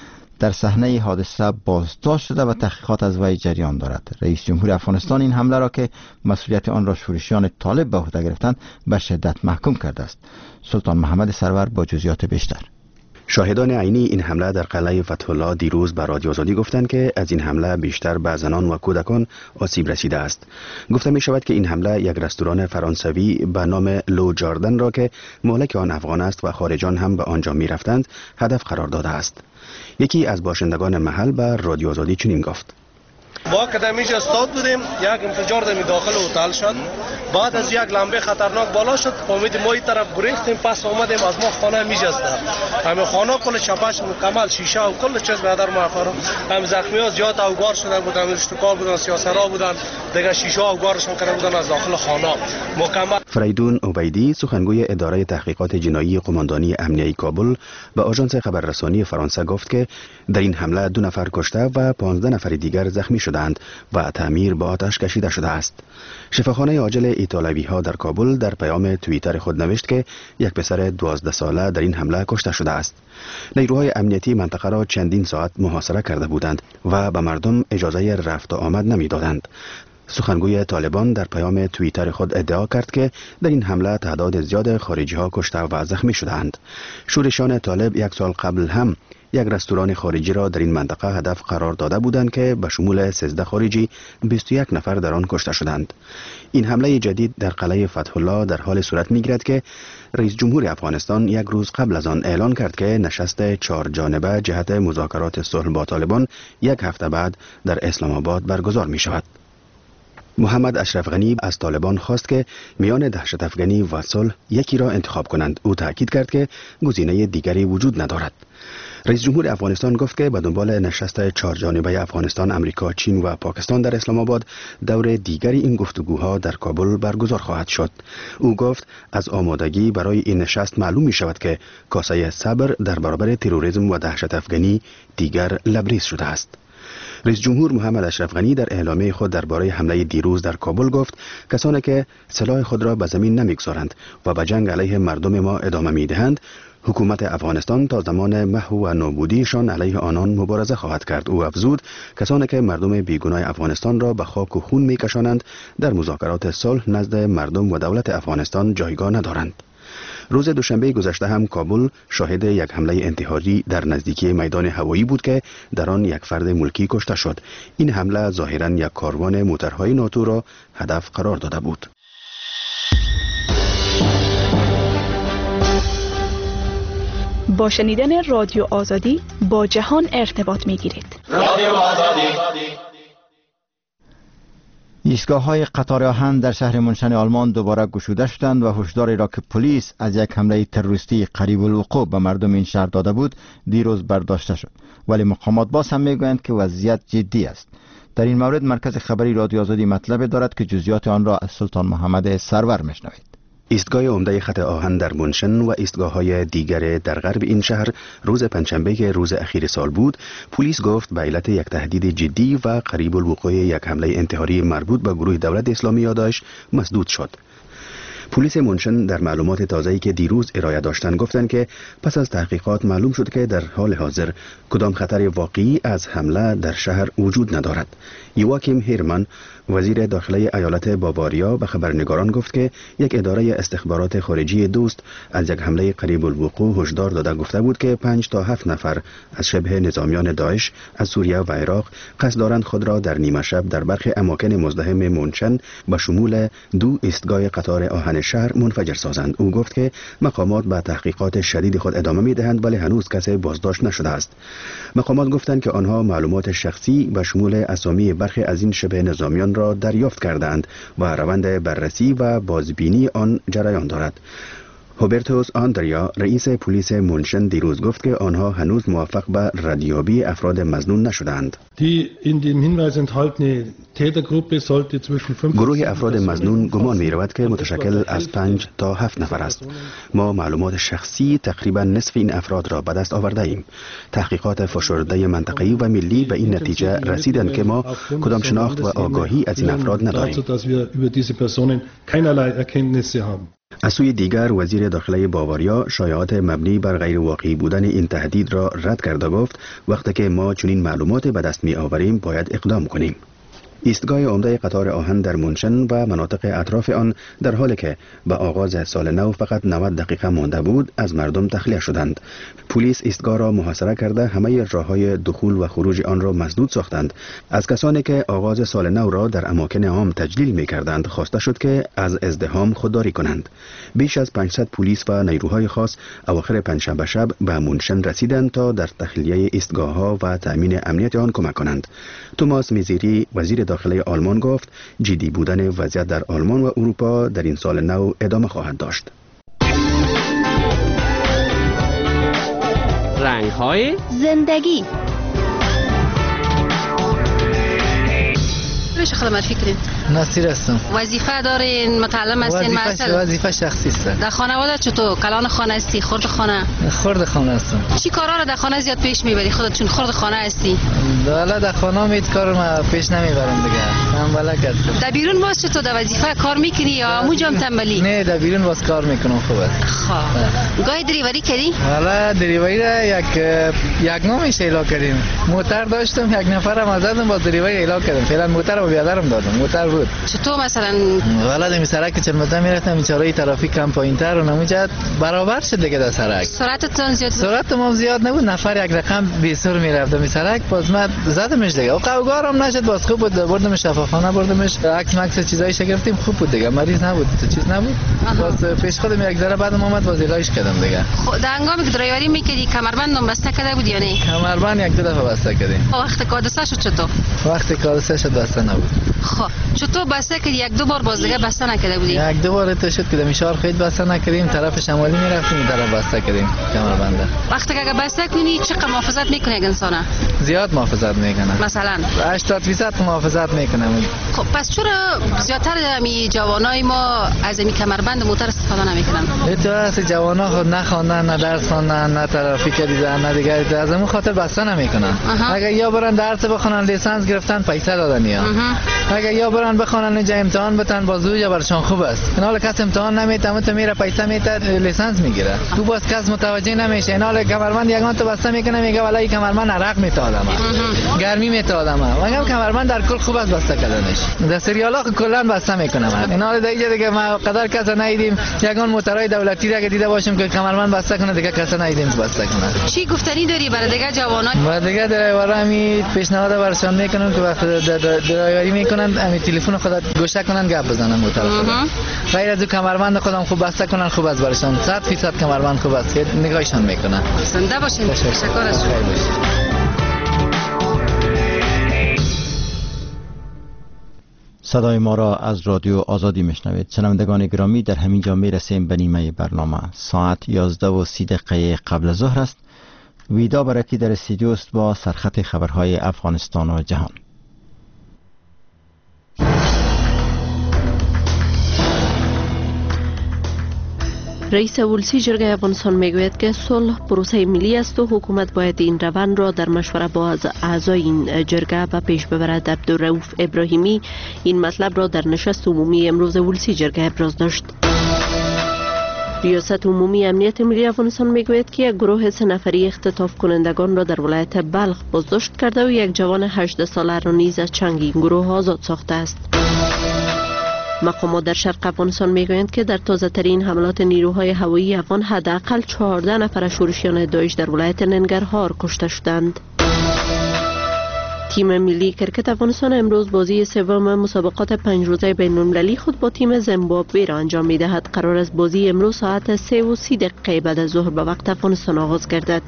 در صحنه حادثه بازداشت شده و تحقیقات از وی جریان دارد. رئیس جمهور افغانستان این حمله را که مسئولیت آن را شورشیان طالب به عهده گرفتند به شدت محکوم کرده است. سلطان محمد سرور با جزئیات بیشتر. شاهدان عینی این حمله در قلعه فتح الله دیروز به رادیو آزادی گفتند که از این حمله بیشتر به زنان و کودکان آسیب رسیده است. گفته می شود که این حمله یک رستوران فرانسوی به نام لو جاردن را که مالک آن افغان است و خارجان هم به آنجا می رفتند هدف قرار داده است. یکی از باشندگان محل به رادیو آزادی چنین گفت: ما که در میج استاد بودیم، یک انفجار در داخل هتل شد. بعد از یک لمبه خطرناک بالا شد، فهمیدیم ما این طرف گریختیم، پس آمدیم از ما خانه میج است. همه خانه کل چپش مکمل شیشه و کل چیز به در ما خورد. هم زخمی‌ها زیاد اوگار شدن بودن، اشتکار بودن، سیاسرا بودن، دیگه شیشه اوگارشون کرده بودن از داخل خانه مکمل. فریدون عبیدی سخنگوی اداره تحقیقات جنایی قماندانی امنیه کابل به آژانس خبررسانی فرانسه گفت که در این حمله 2 نفر کشته و 15 نفر دیگر زخمی شدند و تعمیر با آتش کشیده شده است. شفاخانه عاجل ایتالوی ها در کابل در پیام توییتر خود نوشت که یک پسر 12 ساله در این حمله کشته شده است. نیروهای امنیتی منطقه را چندین ساعت محاصره کرده بودند و به مردم اجازه رفت و آمد نمیدادند. سخنگوی طالبان در پیام توییتر خود ادعا کرد که در این حمله تعداد زیاد خارجی ها کشته و زخمی شدند. شورشیان طالب 1 سال قبل هم یک رستوران خارجی را در این منطقه هدف قرار داده بودند که به شمول 13 خارجی 21 نفر در آن کشته شدند. این حمله جدید در قلعه فتح الله در حال صورت می‌گیرد که رئیس جمهور افغانستان یک روز قبل از آن اعلان کرد که نشست 4 جانبه جهت مذاکرات صلح با طالبان 1 هفته بعد در اسلام آباد برگزار می شود. محمد اشرف غنی از طالبان خواست که میان دهشت افغانی و صلح یکی را انتخاب کنند. او تاکید کرد که گزینه دیگری وجود ندارد. رئیس جمهور افغانستان گفت که به دنبال نشست 4 جانبه افغانستان، امریکا، چین و پاکستان در اسلام آباد دور دیگری این گفتگوها در کابل برگزار خواهد شد. او گفت از آمادگی برای این نشست معلوم می شود که کاسه صبر در برابر تروریسم و دهشت افغانی دیگر لبریز شده است. رئیس جمهور محمد اشرف غنی در اعلامیه خود درباره حمله دیروز در کابل گفت کسانی که سلاح خود را به زمین نمیگذارند و به جنگ علیه مردم ما ادامه میدهند، حکومت افغانستان تا زمان محو و نابودیشان علیه آنان مبارزه خواهد کرد. او افزود کسانی که مردم بیگناه افغانستان را به خاک و خون میکشانند در مذاکرات صلح نزد مردم و دولت افغانستان جایگاه ندارند. روز دوشنبه گذشته هم کابل شاهد یک حمله انتحاری در نزدیکی میدان هوایی بود که در آن یک فرد ملکی کشته شد. این حمله ظاهراً یک کاروان موترهای ناتو را هدف قرار داده بود. با شنیدن رادیو آزادی با جهان ارتباط میگیرید. رادیو آزادی. ایستگاه‌های قطار آهن در شهر منشن آلمان دوباره گشوده شدند و هشداری را که پلیس از یک حمله تروریستی قریب الوقوع به مردم این شهر داده بود دیروز برداشته شد، ولی مقامات باز هم میگویند که وضعیت جدی است. در این مورد مرکز خبری رادیو آزادی مطلب دارد که جزئیات آن را از سلطان محمد سرور میشنوید. ایستگاه عمده خط آهن در منشن و ایستگاه‌های دیگر در غرب این شهر روز پنجشنبه که روز اخیر سال بود، پلیس گفت به علت یک تهدید جدی و قریب الوقوع یک حمله انتحاری مربوط به گروه دولت اسلامی یا داعش مسدود شد. پلیس منشن در معلومات تازه‌ای که دیروز ارائه داشتند گفتند که پس از تحقیقات معلوم شد که در حال حاضر کدام خطر واقعی از حمله در شهر وجود ندارد. یواکیم هیرمان وزیر داخلی ایالت باواریا به خبرنگاران گفت که یک اداره استخبارات خارجی دوست از یک حمله قریب الوقوع هشدار داده گفته بود که 5 تا 7 نفر از شبه نظامیان داعش از سوریه و عراق قصد دارند خود را در نیمه شب در برخی اماکن مزدحم منشن به شمول 2 ایستگاه قطار آهن شهر منفجر سازند. او گفت که مقامات به تحقیقات شدید خود ادامه می‌دهند ولی هنوز کسی بازداشت نشده است. مقامات گفتند که آنها معلومات شخصی به شمول اسامی برخی از این شبه نظامیان را دریافت کردند و روند بررسی و بازبینی آن جریان دارد. هوبرتوس آندریا رئیس پلیس منشن دیروز گفت که آنها هنوز موفق به ردیابی افراد مظنون نشدند. گروه افراد مظنون گمان می رود که متشکل از 5 تا 7 نفر است. ما معلومات شخصی تقریبا نصف این افراد را به دست آورده ایم. تحقیقات فشرده منطقه‌ای و ملی به این نتیجه رسیدند که ما کدام شناخت و آگاهی از این افراد نداریم. از سوی دیگر وزیر داخلی باواریا شایعات مبنی بر غیر واقعی بودن این تهدید را رد کرده گفت وقتی که ما چنین معلومات به دست می آوریم باید اقدام کنیم. ایستگاه عمده قطار آهن در منشن و مناطق اطراف آن در حالی که به آغاز سال نو فقط 90 دقیقه مانده بود از مردم تخلیه شدند. پلیس ایستگاه را محاصره کرده همه راههای دخول و خروج آن را مسدود ساختند. از کسانی که آغاز سال نو را در اماکن عام تجلیل می کردند خواسته شد که از ازدحام خودداری کنند. بیش از 500 پلیس و نیروهای خاص اواخر پنجشنبه شب به منشن رسیدند تا در تخلیه ایستگاه‌ها و تأمین امنیت آن کمک کنند. توماس میزیری وزیر داخلی آلمان گفت جدی بودن وضعیت در آلمان و اروپا در این سال نو ادامه خواهد داشت. رنگ‌های زندگی. چه خدمت فکرین؟ نصیر هستم. وظیفه دارین؟ متعلم هستین؟ وظیفه شخصی است. در خانواده چطور؟ کلان خانه هستی؟ خرد خانه؟ خرد خانه هستم. چی کارا رو در خانه زیاد پیش میبری خودت چون خرد خانه هستی؟ والا در خانه میت کارو ما پیش نمیبرم دیگه. تنبله هستم. در بیرون باز چطور در وظیفه کار میکنی یا موجم تنبلی؟ نه در بیرون باز کار میکنم خوبه. خب. گاهی دریوری کردی؟ والا دریوری را یک نامش اعلام کردیم. موتر داشتم یک نفرم آزادم با دریوری اعلام کردم. فعلا موتر بیادرم دادم. موتر بود. چطور مثلا؟ والا در سرک چلمزه میرفتم بیچاره ترافیک کم پایینتر و نموجد برابر شد دیگه در سرک. سرعتتون زیاد؟ سرعت ما زیاد نبود. نفر یک رقم بیسور میرفت در سرک باز من زدمش دیگه. او قوگارم نشد باز خوب بود بردمش شفاخانه بردمش عکس مکس چیزایش گرفتیم خوب بود دیگه. مریض نبود چیز نبود. باز پیش خودم یک ذره بعدم اومد باز علاج کردم دیگه. خب در هنگامی که دریوری میکردی کمربندم بسته کرده بود یا نه؟ کمربند یک دو دفعه بسته کردیم. وقت حادثه شد چطور؟ وقت حادثه شد بسته نبود. خب چطور بسته کردی؟ یک دو بار باز دیگه بسته نکرده بودی؟ یک دو بار تا شد که دمیشار خیلی بسته نکردیم طرف شمالی میرفتیم طرف بسته کردیم کمربنده. وقتی که بسته کنی چقدر محافظت میکنه یک انسان؟ زیاد محافظت میکنه. مثلا 80% محافظت میکنه. خب پس چرا زیادتر می جوانای ما از این کمربند موتور استفاده نمیکنن؟ تو از جوانا خود نخوندن نه درس خوندن نه ترافیک دیدن نه دیگه از همون خاطر بسته نمیکنن. اگه یا برن درس بخونن لیسانس گرفتن پیسه دادن یا اگه یا برن بخونن اینجا امتحان بتن بازو یا برشان خوب است. اینا کس امتحان نمیتونه تو میره پیسه میته لیسانس میگیره. تو باز کس متوجه نمیشه. اینا کمربند یگان تو بسته میکنه میگه والله این کمربند عرق میته آدمه گرمی میته آدمه. میگم کمربند در کل خوب است بسته کردنش. در سریالا کلا بسته میکنم. اینا دیگه ما قدر کس ندیدیم یگان موتورای دولتی را که دیده باشیم که کمربند بسته کنه دیگه کس ندیدیم بسته کنه. چی گفتنی داری برای دیگه جوانان؟ برای دیگه درایورا می پیشنهاد برشان میکنم که وقت درایوری میکنن کنن همین تلفن خودت گوشه کنن گپ بزنن اون طرف. غیر از کمربند خودم خوب بسته کنن خوب از برشان 100% کمربند خوب است که نگاهشان میکنن. زنده باشین. تشکر از شما. صدای ما را از رادیو آزادی میشنوید. شنوندگان گرامی، در همین جا میرسیم به نیمه برنامه. ساعت 11:30 قبل ظهر است. ویدا برکی در استودیو است با سرخط خبرهای افغانستان و جهان. رئیس ولسی جرگه افغانستان میگوید که صلح پروسه ملی است و حکومت باید این روند را در مشوره با اعضای این جرگه به پیش ببرد. عبدالرؤوف ابراهیمی این مطلب را در نشست عمومی امروز ولسی جرگه ابراز داشت. ریاست عمومی امنیت ملی افغانستان میگوید که یک گروه 3 نفری اختطاف کنندگان را در ولایت بلخ بازداشت کرده و یک جوان 18 ساله را نیز از چنگ این گروه آزاد ساخته است. مقامات در شرق افغانستان میگویند که در تازه ترین حملات نیروهای هوایی افغان حداقل 14 نفر شورشیان داعش در ولایت ننگرهار کشته شدند. تیم ملی کرکت افغانستان امروز بازی سوم مسابقات 5 روزه بین‌المللی خود با تیم زیمبابوه را انجام می‌دهد. قرار است بازی امروز ساعت 3:30 بعد از ظهر به وقت افغانستان آغاز گردد.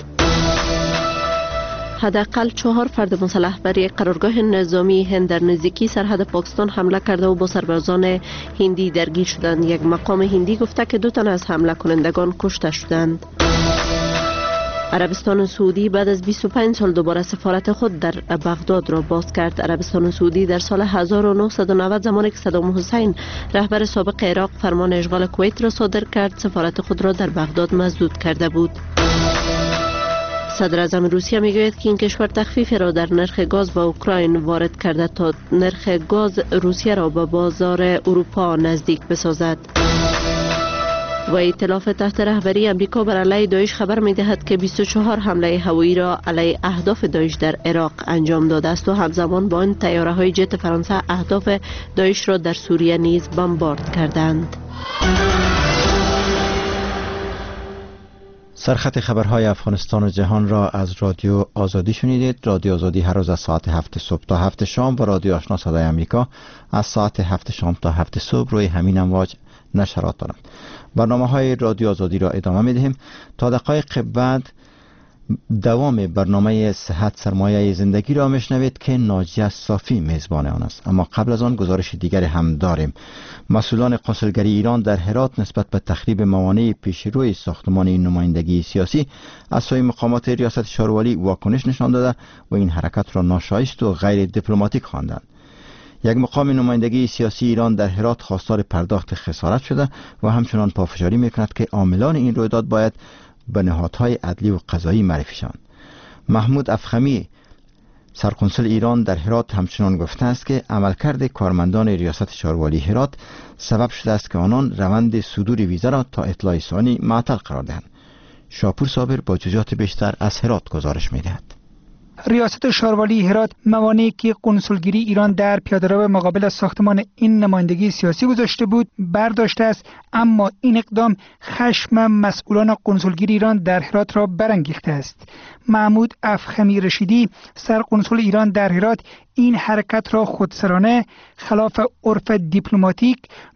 حداقل 4 فرد مسلح بر یک قرارگاه نظامی هند در نزدیکی سرحد پاکستان حمله کرده و با سربازان هندی درگیر شدند. یک مقام هندی گفته که 2 تن از حمله کنندگان کشته شدند. عربستان سعودی بعد از 25 سال دوباره سفارت خود در بغداد را باز کرد. عربستان سعودی در سال 1990 زمانی که صدام حسین رهبر سابق عراق فرمان اشغال کویت را صادر کرد، سفارت خود را در بغداد مسدود کرده بود. صدر اعظم روسیه میگوید که این کشور تخفیف را در نرخ گاز با اوکراین وارد کرده تا نرخ گاز روسیه را به بازار اروپا نزدیک بسازد. و ائتلاف تحت رهبری امریکا بر علیه داعش خبر می‌دهد که 24 حمله هوایی را علیه اهداف داعش در عراق انجام داده است و همزمان با آن طیاره‌های جت فرانسه اهداف داعش را در سوریه نیز بمبارد کردند. سرخط خبرهای افغانستان و جهان را از رادیو آزادی شنیدید. رادیو آزادی هر روز از ساعت 7 صبح تا 7 شام و رادیو آشنا صدای امریکا از ساعت 7 شام تا 7 صبح روی همین امواج نشرات دارند. برنامه های رادیو آزادی را ادامه می دهیم. تا دقایق بعد دوام برنامه صحت سرمایه زندگی را میشنوید که ناجیه صافی میزبان آن است. اما قبل از آن گزارش دیگر هم داریم. مسئولان کنسولگری ایران در هرات نسبت به تخریب موانع پیشروی ساختمان این نمایندگی سیاسی از سوی مقامات ریاست شاروالی واکنش نشان داده و این حرکت را ناشایست و غیر دیپلماتیک خواندند. یک مقام نمایندگی سیاسی ایران در هرات خواستار پرداخت خسارت شده و همچنان پافشاری میکند که عاملان این رویداد باید به نهادهای عدلی و قضایی معرفی شوند. محمود افخمی سرقنصل ایران در هرات همچنان گفته است که عملکرد کارمندان ریاست شاروالی هرات سبب شده است که آنان روند صدور ویزا را تا اطلاع ثانی معطل قرار دهند. شاپور صابر با جزئیات بیشتر از هرات گزارش می‌دهد. ریاست شاروالی هرات موانعی که کنسولگری ایران در پیاده‌رو مقابل ساختمان این نمایندگی سیاسی گذاشته بود برداشته است، اما این اقدام خشم مسئولان کنسولگری ایران در هرات را برانگیخته است. محمود افخمی رشیدی سرقنصل ایران در هرات این حرکت را خودسرانه، خلاف عرف دیپلماتیک،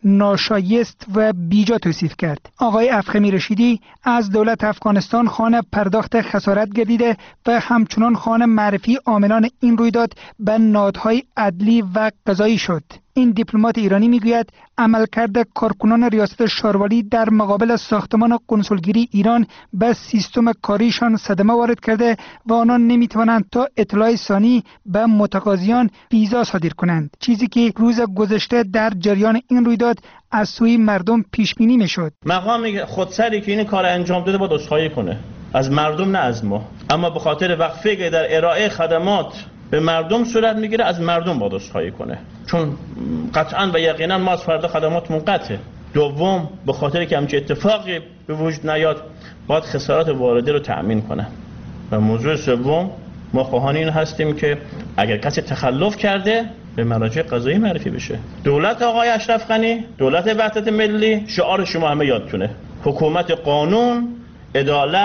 ناشایست و بیجا توصیف کرد. آقای افخمی رشیدی از دولت افغانستان خواهان پرداخت خسارت گردیده و همچنان خواهان معرفی عاملان این رویداد به نهادهای عدلی و قضایی شد. این دیپلمات ایرانی میگوید عملکرد کارکنان ریاست شاروالی در مقابل ساختمان کنسولگری ایران به سیستم کاریشان صدمه وارد کرده و آنان نمیتوانند تا اطلاع ثانی به متقاضیان ویزا صادر کنند، چیزی که روز گذشته در جریان این رویداد از سوی مردم پیش بینی میشد. مقام خودسری که این کار انجام داده باید عذرخواهی کنه، از مردم نه از ما، اما به خاطر وقفه‌ای که در ارائه خدمات به مردم صورت میگیره از مردم باید عذرخواهی کنه، چون قطعا و یقینا ما از فردا خدماتمون قطعه. دوم، به خاطر که همچین اتفاقی به وجود نیاد باید خسارات وارده رو تأمین کنه. و موضوع سوم، ما خواهان این هستیم که اگر کسی تخلف کرده به مراجع قضایی معرفی بشه. دولت آقای اشرف غنی، دولت وحدت ملی، شعار شما همه یادتونه: حکومت قانون، عدالت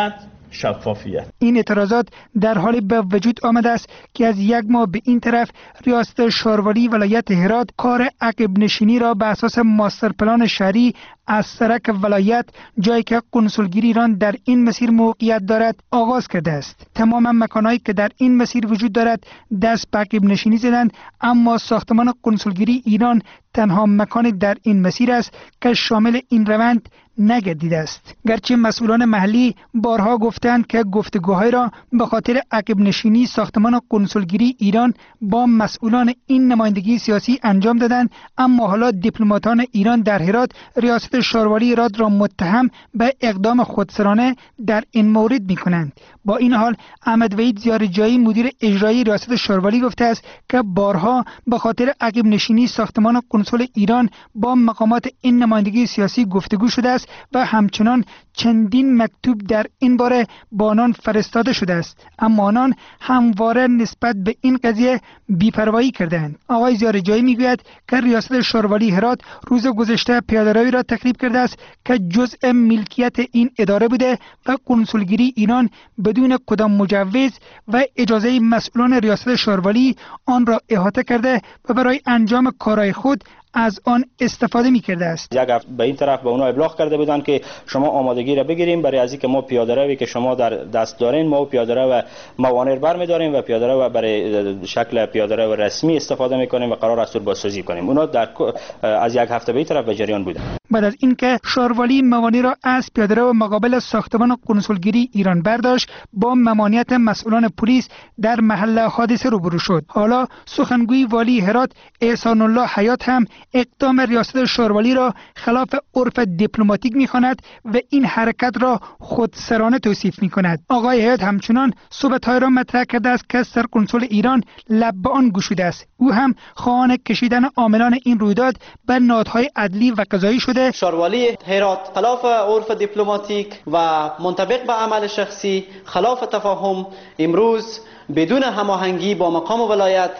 شفافیت. این اعتراضات در حالی به وجود آمده است که از یک ماه به این طرف ریاست شاروالی ولایت هرات کار عقب نشینی را به اساس ماستر پلان شهری از سرک ولایت، جایی که کنسولگری ایران در این مسیر موقعیت دارد، آغاز کرده است. تمام مکانهایی که در این مسیر وجود دارد دست به عقب نشینی زدند، اما ساختمان کنسولگری ایران تنها مکان در این مسیر است که شامل این روند نگردیده است. گرچه مسئولان محلی بارها گفتند که گفتگوهای را به خاطر عقب نشینی ساختمان کنسولگری ایران با مسئولان این نمایندگی سیاسی انجام دادند، اما حالا دیپلماتان ایران در هرات ریاست شاروالی هرات را متهم به اقدام خودسرانه در این مورد می‌کنند. با این حال احمد وحید زیارجایی مدیر اجرایی ریاست شاروالی گفته است که بارها به خاطر عقب نشینی ساختمان کنسول ایران با مقامات این نمایندگی سیاسی گفتگو شده است و همچنان چندین مکتوب در این باره با آنان فرستاده شده است، اما آنان همواره نسبت به این قضیه بی‌پروایی کردند. آقای زیارجایی میگوید که ریاست شاروالی هرات روز گذشته پیاده‌روی را تخریب کرده است که جزء ملکیت این اداره بوده و کنسولگری ایران بدون کدام مجوز و اجازه مسئولان ریاست شاروالی آن را احاطه کرده و برای انجام کارهای خود از آن استفاده می‌کرده است. یک به این طرف به اونها ابلاغ کرده بودند که شما آمادگی را بگیریم برای از اینکه ما پیاده روی که شما در دست دارین ما پیاده رو موانع برمی‌داریم و پیاده رو برای شکل پیاده رو رسمی استفاده می‌کنیم و قرار است بازسازی کنیم. اونا در از یک هفته به این طرف به جریان بودند. بعد از اینکه شاروالی موانع را از پیاده رو مقابل ساختمان کنسولگری ایران برداشت، با ممانعت مسئولان پلیس در محل حادثه روبرو شد. حالا سخنگوی والی هرات احسان الله حیات هم اقدام ریاست شاروالی را خلاف عرف دیپلماتیک می‌خواند و این حرکت را خودسرانه توصیف می‌کند. آقای حیات همچنان صحبت‌های را مطرح کرده است که سرکنسول ایران لب به آن گشوده است. او هم خواهان کشیدن عاملان این رویداد به نهادهای عدلی و قضایی شده. شاروالی هرات خلاف عرف دیپلماتیک و منطبق به عمل شخصی، خلاف تفاهم، امروز بدون هماهنگی با مقام ولایت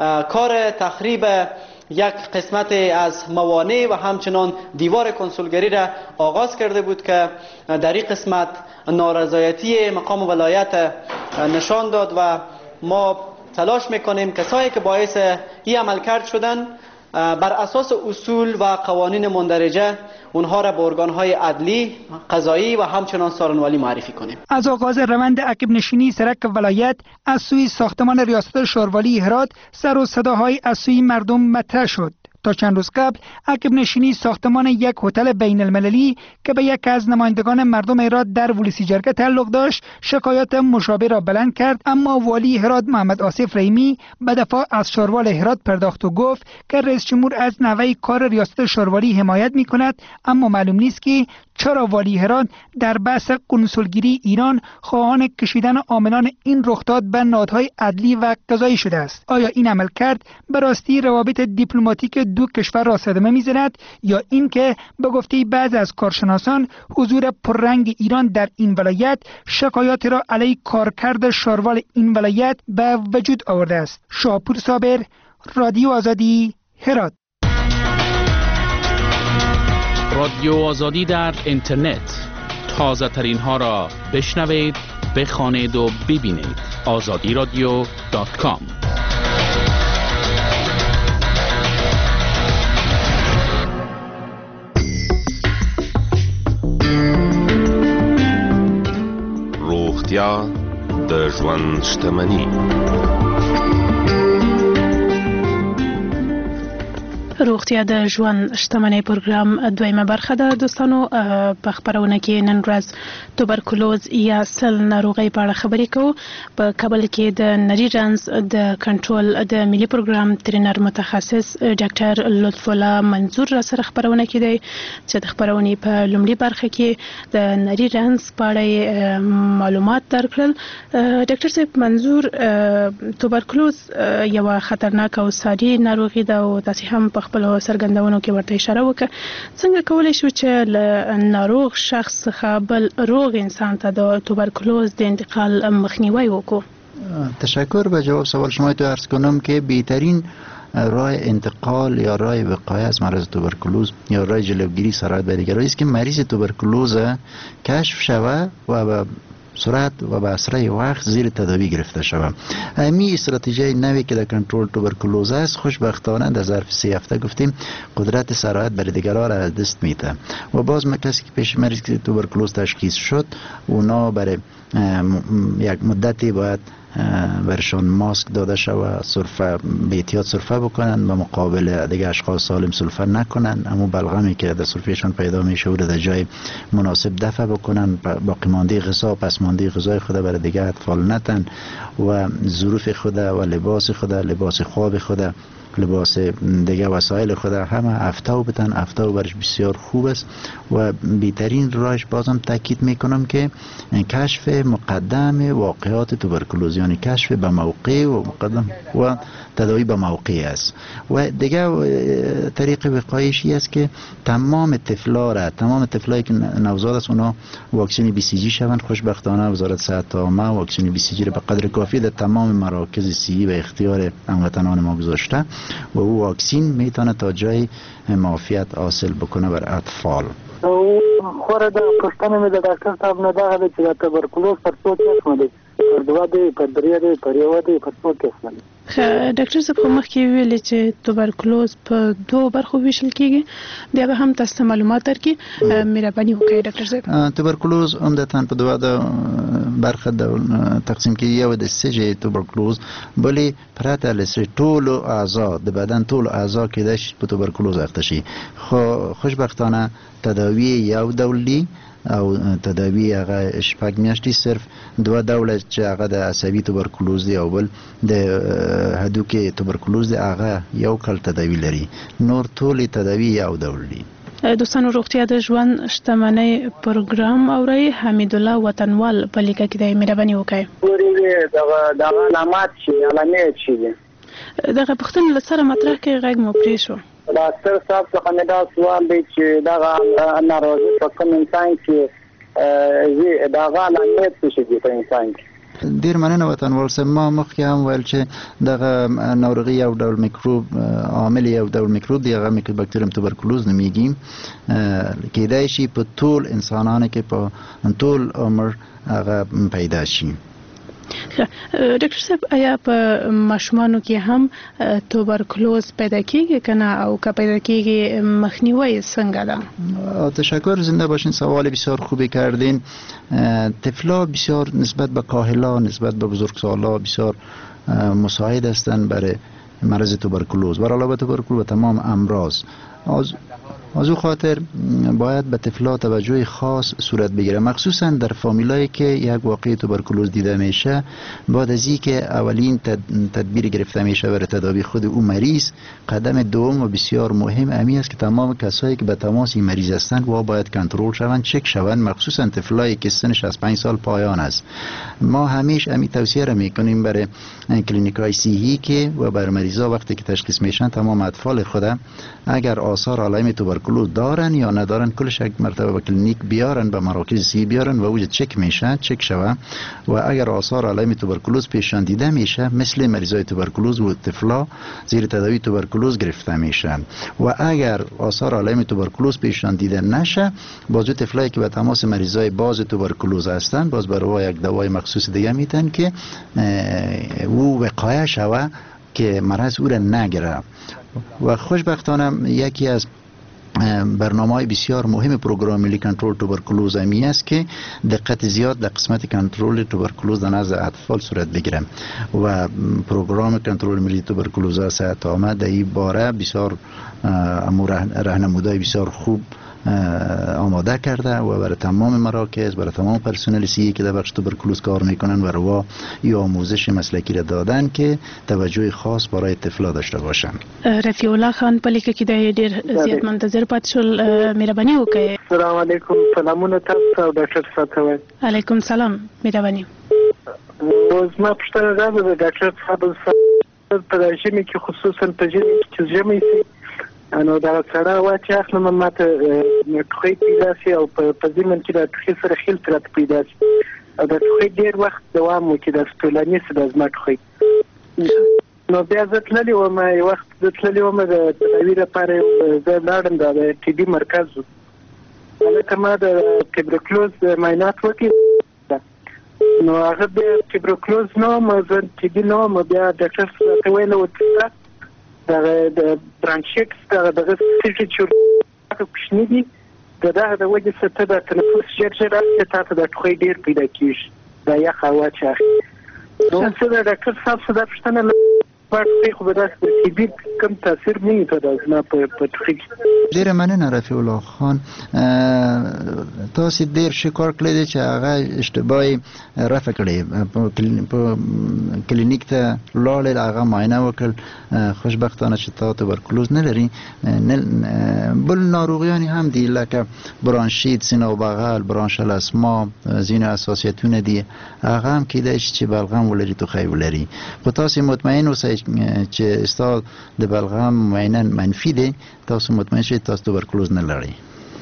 کار تخریب یک قسمت از موانع و همچنان دیوار کنسولگری را آغاز کرده بود که در این قسمت نارضایتی مقام ولایت نشان داد و ما تلاش میکنیم کسایی که باعث این عملکرد شدن بر اساس اصول و قوانین مندرجه اونها را به ارگان‌های عدلی، قضایی و همچنان سارنوالی معرفی کنیم. از آغاز روند عقب نشینی سرک ولایت از سوی ساختمان ریاست شاروالی هرات سر و صداهای از سوی مردم مطرح شد. تا چند روز قبل عقب نشینی ساختمان یک هتل بین المللی که به یک از نمایندگان مردم هرات در ولسی جرگه تعلق داشت شکایات مشابه را بلند کرد، اما والی هرات محمد آصف رحیمی به دفاع از شاروال هرات پرداخت و گفت که رئیس جمهور از نحوه کار ریاست شاروالی حمایت می‌کند، اما معلوم نیست که چرا والی هرات در بحث کنسولگری ایران خواهان کشیدن عاملان این رخداد به نهادهای عدلی و قضایی شده است. آیا این عملکرد به راستی روابط دیپلماتیک دو کشور را صدمه می‌زند یا اینکه به گفته بعضی از کارشناسان حضور پررنگ ایران در این ولایت شکایات را علیه کارکرد شاروال این ولایت به وجود آورده است؟ شاپور صابر، رادیو آزادی، هرات. رادیو آزادی در اینترنت، تازه ترین ها را بشنوید، بخوانید و ببینید. azadiradio.com. روغتیا د ژوند شتمني. روغتیا د ژوند شتمنۍ پروګرام دویمه برخه ده. دوستانو په خبرونه کې نن ورځ توبرکلوز یا سل ناروغۍ په اړه خبرې کوو. په کابل کې د نري رنځ د کنټرول د ملي پروګرام ترینر متخصص ډاکټر لطف الله منظور را سره خبرونه کې دی چې د خبرونې په لومړي برخه کې د نري رنځ په اړه معلومات درکړل. ډاکټر صاحب منظور، توبرکلوز یو خطرناک او ساري ناروغي ده او تاسو هم په خپل سرګندونو کې ورته اشاره وکړه. څنګه کولای شو چې له ناروغ شخص څخه بل روغ انسان ته د توبرکلوز د انتقال مخنیوی وکړو؟ تشکر. به جواب سوال شما تو عرض کنم که بهترین راه انتقال یا راه وقایه از مرض توبرکلوز یا راه جلوگیری سرایت به دیگرایی است که مریض توبرکلوز کشف شود و به سرعت و به اسرع وقت زیر تداوی گرفته شود. می استراتژی نوی که در کنترل توبرکلوز است خوشبختانه در ظرف 3 هفته گفتیم قدرت سرایت برای دیگران را از دست میده و باز ما کسی که پیش مریض توبرکلوز تشخیص شد اونا برای یک مدتی باید برشان ماسک داده شود، سرفه به احتیاط سرفه بکنن به مقابل دیگه اشخاص سالم سرفه نکنن، اما بلغمی که در سرفهشان پیدا میشه و در جای مناسب دفع بکنن، باقی مانده غذا پس مانده غذای خود برای دیگه اطفال نتن و ظروف خود و لباس خود، لباس خواب خود، لباس دیگه وسایل خود همه افتاو بتن. افتاو برش بسیار خوب است و بهترین راهش بازم تاکید میکنم که کشف مقدم واقعات توبرکلوز، یعنی کشف به موقع و مقدم و تداوی به موقع است. و دیگه طریق وقایشی است که تمام طفلایی که نوزاد است اونا واکسن BCG شوند. خوشبختانه وزارت صحت عامه واکسن BCG را به قدر کافی در تمام مراکز صحی و اختیار هموطنان ما گذاشته و او واکسین میتونه تا جای معافیت حاصل بکنه بر اطفال. او خوره د پښتنه مې د ډاکټر صاحب نه دا چې د توبرکلوز پر څو قسمه دي، پر 2 دي، پر 3 دي، پر 1 دي، پر څو قسمه دي. ډاکټر صاحب مخکې ویلي چې توبرکلوز په 2 برخو ویشل کیږي، دا به هم تاسو معلومات درکړي. مهرباني وکړئ ډاکټر صاحب. توبرکلوز عمدتاً په 2 برخه تقسیم کیږي. یو د سج توبرکلوز بلې پرته له ټول اعضاء د بدن ټول اعضاء کې د توبرکلوز اخته شي. خوشبختانه تداوی یو ډول دی او تداوی هغه شپږ میاشتې صرف 2 ډول چې هغه د عصبي توبرکلوز دی او بل د هډوکي توبرکلوز دی هغه یو کال تداوی لري. نور ټول تداوی یو ډول دی. دوستانو روغتیا د ژوند شتمنۍ پروګرام اوري حمید الله وطنوال په لیکه کې د مهرباني وکړئ. دا علامات شي دغه پښتنه لسره مطرح کې غږ مو پرې شو. ډاکټر صاحب څخه مې دا سوال دی چې دا ناروغي په کوم انسان کې دا علامات څه دي په انسان کې؟ ډیر مننه وطنوال صاحب. ما مخکې هم ویل چې دغه ناروغي یو ډول میکروب عامل یو ډول میکروب دی، هغه میکوباکتریوم توبرکلوز نومیږي. کېدای شي په ټول انسانانو کې په ټول عمر هغه پیدا شي. ډاکټر صاحب آیا په ماشومانو کې هم توبرکلوز پیدا کیږي کنه او که پیدا کیږي مخنیوی څنګه ده؟ تشکر، زنده باشین. سوال بسیار خوبی کردین. طفلا بسیار نسبت به کاهلا، نسبت به بزرگسالا بسیار مساعد هستند برای مرض توبرکلوز و علاوه توبرکلوز و تمام امراض. از او خاطر باید به طفلا توجه خاص صورت بگیره، مخصوصا در فامیلایی که یک واقعه توبرکلوز دیده میشه. بعد از اینکه اولین تدبیر گرفته میشه برای تداوی خود او مریض، قدم دوم و بسیار مهم امی است که تمام کسایی که به تماس این مریض هستند و باید کنترل شوند، چک شوند، مخصوصا طفلایی که سنش از 5 سال پایان است. ما همیشه امی توصیه را میکنیم برای کلینیکای صحی که و برای مریضا وقتی که تشخیص میشن تمام اطفال خود اگر آثار علائم توبرکلوز دارن یا ندارن کلش یک مرتبه به کلینیک بیارن، به مراکز صحی بیارن و اوج چک میشه، چک شوه و اگر آثار علائم توبرکلوز پیشان دیده میشه مثل مریضای توبرکلوز و طفلا زیر تداوی توبرکلوز گرفته میشن و اگر آثار علائم توبرکلوز پیشان دیده نشه بازو طفلایی که به تماس مریضای باز توبرکلوز هستن باز برای یک دوای مخصوص دیگه میتن که او وقایه شوه که مرض او را نگیره. و خوشبختانه یکی از برنامه‌های بسیار مهم پروگرام ملی کنترل توبرکلوز امی است که دقت زیاد در قسمت کنترل توبرکلوز در نزد اطفال صورت بگیره و پروگرام کنترل ملی توبرکلوز صحت عامه در این باره بسیار راهنمودهای بسیار خوب آماده کرده و برای تمام مراکز، برای تمام پرسنل صحی که در بخش توبرکلوز کار میکنن و روا این آموزش مسلکی را دادن که توجه خاص برای طفلا داشته باشن. رفیع الله خان په لیکه کې د ډیر زیات منتظر پات شول، مهرباني وکړئ. السلام علیکم. سلامونه تاسو او ډاکټر صاحب ته. علیکم سلام، مهرباني. زما پوښتنه دا ده ډاکټر صاحب په ژمي کې خصوصا په ژمي کې ژمي نو دا سره واچ اخلم ماته ټوخی پیدا شي او په ځمن کې د ټوخی سره خیل ترات پیدا شي او د ټوخی ډیر وخت دوام وکړي د ستولاني سره د زما ټوخی. نو بیا زه تللی وم یو وخت د تداوی لپاره زه لاړم د ټي بي مرکز هلته ما د توبرکلوز معاینات وکړي نو هغه د تبرکلوز نوم زه ټي بي نوم بیا ډاکټر ته ویل وته د برانشیکس دغه سیټي چور کوښنی دي دغه د وجه څخه د تنفس ژر راځي ته د ټوخی ډیر پیدا کیږي دا یا هوا چاخي نو څه د ډاکټر صاحب څخه د پښتنه پاتې خو به د ټي بي کوم تاثیر نه وي ته د نه په ټوخی ډیر مننه رفیع الله خان تاسو ډیر شکر کړی چې هغه اشتباهي رفع کړی په کلینیک ته لاړ هغه معاینه وکړ خوشبختانه چې تا توبرکلوز نه لري بل ناروغیانی هم دي لکه برانشیت سینه و بغل برانشل اسما زینو حساسیتونه دي هغه هم کیدای شي چې بلغم ولري توخی ولري خو تاسو مطمئن اوسئ چې استاد د بلغم معاینه منفی دی تاسو مطمئن شئ تاسو توبرکلوز نه لرئ.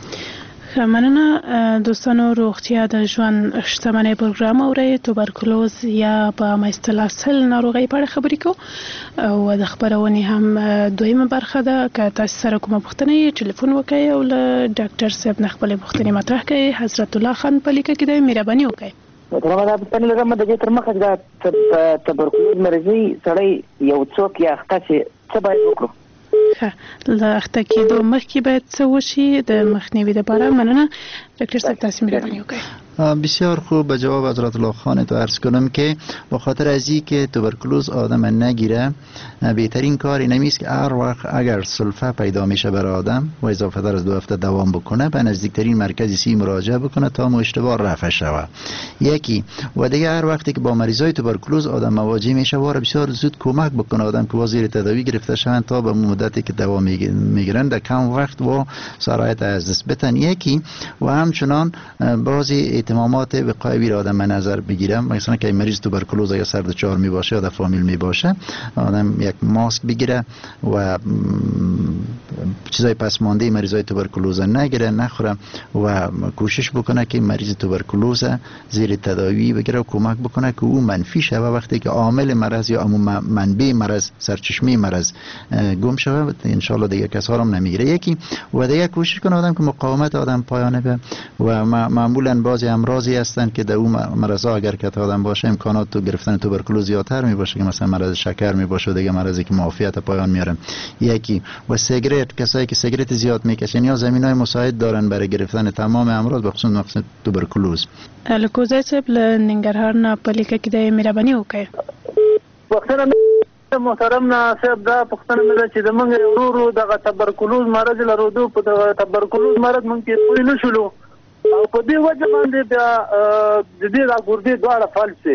مننه دوستانو روغتیا د ژوند شتمنۍ پروګرام اورئ توبرکلوز یا په اصطلاح سل ناروغۍ په اړه خبرې کوو او د خبرونې هم دویمه برخه ده که تاسو سره کومه پوښتنه ټلیفون وکړئ او له ډاکټر صاحب نه خپلې پوښتنې مطرح کړئ. حضرت الله خان په لیکه کې دی مهرباني وکړئ. دا په لږه مده کې تر مخه دا تبرکلوز مرضی سړی یو څوک یا خاصه څه باید وکړو؟ له اخته کېدو مخکې باید څه وشي د مخنیوي لپاره؟ مننه ډاکټر صاحب تاسو مهرباني وکړئ. بسیار خوب به جواب حضرت الله خان تو عرض کنم که به خاطر از این که توبرکلوز آدم نگیره بهترین کار این است که هر وقت اگر سلفه پیدا میشه برای آدم و اضافه تر از 2 هفته دوام بکنه به نزدیکترین مرکز سی مراجعه بکنه تا اشتباه رفع شود. یکی و دیگه هر وقتی که با مریضای توبرکلوز آدم مواجه میشه واره بسیار زود کمک بکنه آدم که زیر تداوی گرفته شوند تا به مدتی که دوام میگیرن در کم وقت و سرایت از دست بدن. یکی و همچنان بعضی اهتمامات وقایوی را آدم نظر بگیرم مثلا که مریض توبرکلوز یا سر دچار می باشه یا در فامیل می باشه آدم یک ماسک بگیره و چیزای پسمانده مریضای توبرکلوز نگیره نخوره و کوشش بکنه که مریض توبرکلوز زیر تداوی بگیره و کمک بکنه که او منفی شه و وقتی که عامل مرض یا منبع مرض سرچشمه مرض گم شود ان شاء الله دیگه کسا هم نمیگیره. یکی و دیگه کوشش کنه آدم که مقاومت آدم پایانه به و معمولا بعضی امراضی هستند که در اون مرضا اگر که آدم باشه امکانات تو گرفتن توبرکلوز زیادتر می باشه که مثلا مرض شکر می باشه و دیگه مرضی که معافیت پایان میارن. یکی و سیگرت کسایی که سیگرت زیاد میکشن یا زمینای مساعد دارن برای گرفتن تمام امراض به خصوص نقص توبرکلوز. لکوزای صاحب لنګرهار نه په لیکه کې د مهرباني وکړئ. محترم صاحب دا پښتنه مې چې زمونږ ورورو دغه تبرکلوز مرض لرودو په تبرکلوز مرض مونږ کې پوه نه شولو او په دې وجه باندې بیا د دې د ګردې دواړه فلج شي.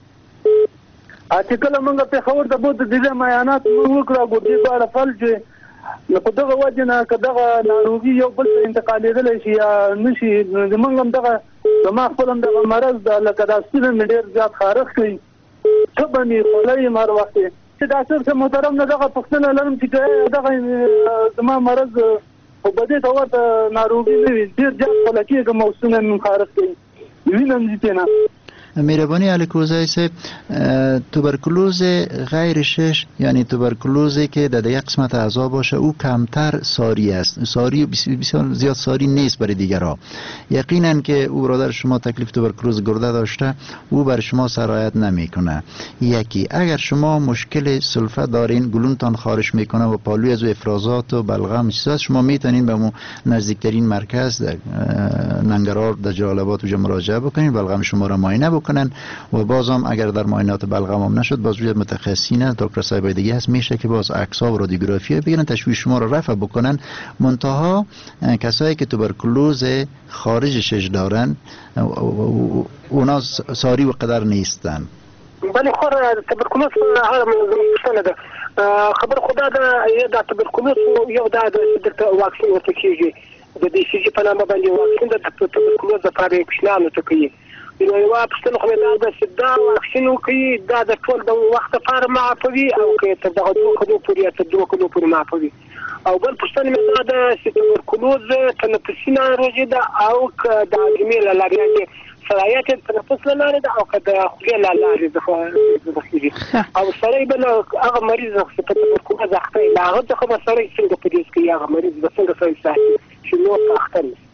چې کله مونږ په خبر د بوت د دې معاینات وکړو ګردې دواړه فلج نو په دغه وجه نه که دغه ناروغي یو بل ته انتقالېدلی شي یا نشي زمونږ هم دغه زما خپل هم دغه مرض لکه دا ستونی مې ډېر زیات خارښ کوي تبه مې خوله یم هر وخت چې ډاکټر صاحب محترم نه دغه پوښتنه لرم چې دغه زما مرض خو به دې ته ورته ناروغي نه وي ډېر زیات خوله کېږم او ستونی مې خارښ کوي وینه مې ځي نه. مهربانی علیکوزای صاحب توبرکلوز غیر شش یعنی توبرکلوزی که در یک قسمت اعضا باشه او کمتر ساری است. ساری بسیار زیاد ساری نیست برای دیگرها. یقینا که او برادر شما تکلیف توبرکلوز گرده داشته او بر شما سرایت نمیکنه. یکی اگر شما مشکل سلفه دارین گلونتان خارش میکنه و پالوی از افرازات و بلغم چیزاست شما میتونین به نزدیکترین مرکز در ننگرهار در جلال‌آباد اونجا مراجعه بکنین بلغم شما را معاینه بکنن و بازم اگر در معاینات بلغم هم نشد باز روی متخصصین دکترای دیگه هست میشه که باز عکس‌ها و رادیوگرافی بگیرن تشخیص شما رو رفع بکنن. منتها کسایی که توبرکلوز خارج شش دارن اونا ساری و قدر نیستن. ولی خور توبرکلوز هغه ده خبر خدا ده دا توبرکلوز یو دا د واکسین ورته کیږي د دې شي په نامه باندې واکسین د توبرکلوز لپاره کوښښ نه کوي. نو یو پښتنه خو دا د دا واکسین کوي دا د ټول د وخت لپاره معافوي او که ته دغه دوه پورې ته دوه کلو پورې معافوي او بل پښتنه مې دا د توبرکلوز تنفسي ناروغي ده او که د اجمل لارې صلاحیت تنفس لاره ده او که د خولې لارې ده او سره بل هغه مریض چې په توبرکلوز اخته هغه څه به سره څنګه پدې کې هغه مریض به څنګه سره ساتي چې نو اخته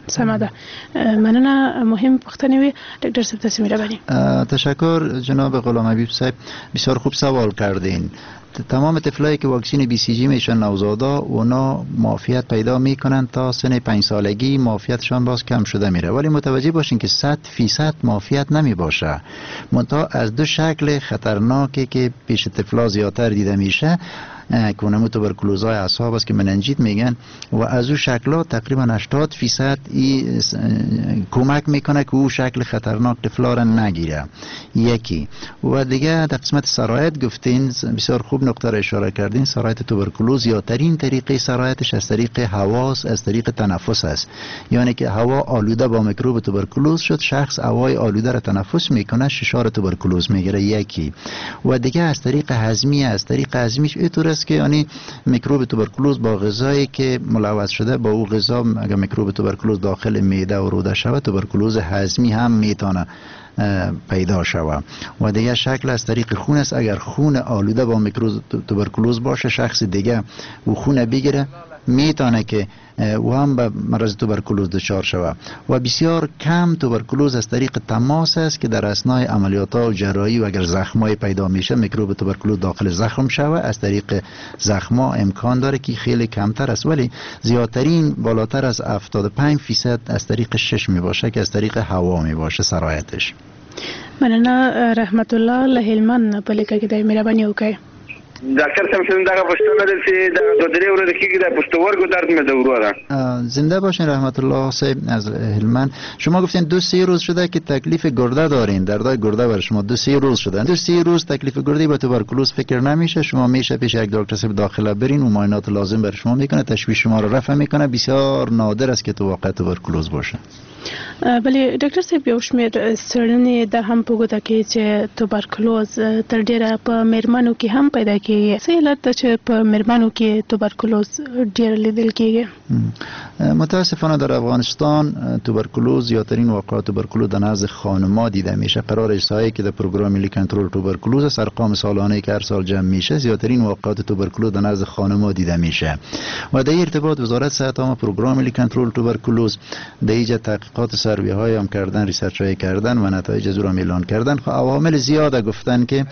سمه ده. مننه. مهم پوښتنې وي دکتر صاحب، تاسو مهرباني. تشکر جناب غلام حبیب صاحب، بسیار خوب سوال کردین. تمام طفلایی که واکسین BCG میشن نوزادا، اونا معافیت پیدا میکنن تا سن 5 سالگی، معافیتشان باز کم شده میره، ولی متوجه باشین که 100% معافیت نمی باشه. منتها از دو شکل خطرناکی که پیش طفلا زیادتر دیده میشه که اونمو توبرکلوزهای اعصاب است که مننجیت میگن، و از اون شکل‌ها تقریبا 80% کمک میکنه که او شکل خطرناک طفلا را نگیره. یکی و دیگه در قسمت سرایت گفتین، بسیار خوب نقطه را اشاره کردین. سرایت توبرکلوز یا ترین طریقه سرایتش از طریق هواست، از طریق تنفس است. یعنی که هوا آلوده با میکروب توبرکلوز شد، شخص هوای آلوده را تنفس میکنه، ششار توبرکلوز میگیره. یکی و دیگه از طریق هضمی، از طریق هضمیش اینطور است که یعنی میکروب توبرکلوز با غذایی که ملوث شده با او غذا، اگر میکروب توبرکلوز داخل معده و روده شود، توبرکلوز هضمی هم میتونه پیدا شود. و دیگه شکل از طریق خون است. اگر خون آلوده با میکروب توبرکلوز باشه، شخص دیگه و خون بگیره، میتونه که و هم به مرض توبرکلوز دچار شود. و بسیار کم توبرکلوز از طریق تماس است که در اثنای عملیات و جراحی و اگر زخمای پیدا میشه، میکروب توبرکلوز داخل زخم شود. از طریق زخما امکان داره که خیلی کمتر است، ولی زیادترین بالاتر از 75% از طریق شش می باشه که از طریق هوا می باشه سرایتش. مننه. رحمت الله له هلمند په لیکه کې د مهرباني وکړئ. ډاکټر صاحب څنګه دا پښتنه ده چې د درې ورځې کېږي د پښتورګو درد مې دوره. زنده باشین رحمت الله صاحب از هلمند. شما گفتین 2-3 روز شده که تکلیف گرده دارین، دردای گرده بر شما 2-3 روز شده. 2-3 روز تکلیف گردی با توبرکلوز فکر نمیشه. شما میشه پیش یک دکتر صاحب داخله برین و معاینات لازم بر شما میکنه، تشخیص شما رو رفع میکنه. بسیار نادر است که تو واقع توبرکلوز باشه. بله ډاکټر صاحب، یو شمېر څېړنې دا هم په ګوته کوي چې توبرکلوز تر ډېره په میرمنو کې هم پیدا کېږي. څه علت ده چې په میرمنو کې توبرکلوز ډېر لیدل کېږي؟ متاسفانه در افغانستان توبرکلوز یا ترین واقعات توبرکلوز در نزد خانم‌ها دیده میشه. قرار اجتماعی که در پروگرام ملی کنترل توبرکلوز است، ارقام سالانه که هر سال جمع میشه، زیادترین واقعات توبرکلوز در نزد خانم‌ها دیده میشه. و در ارتباط وزارت صحت عامه پروگرام ملی کنترل توبرکلوز در اینجا تحقیقات سروی های هم کردن، ریسرچ های کردن و نتایج از اون اعلان کردن. عوامل زیاده گفتن که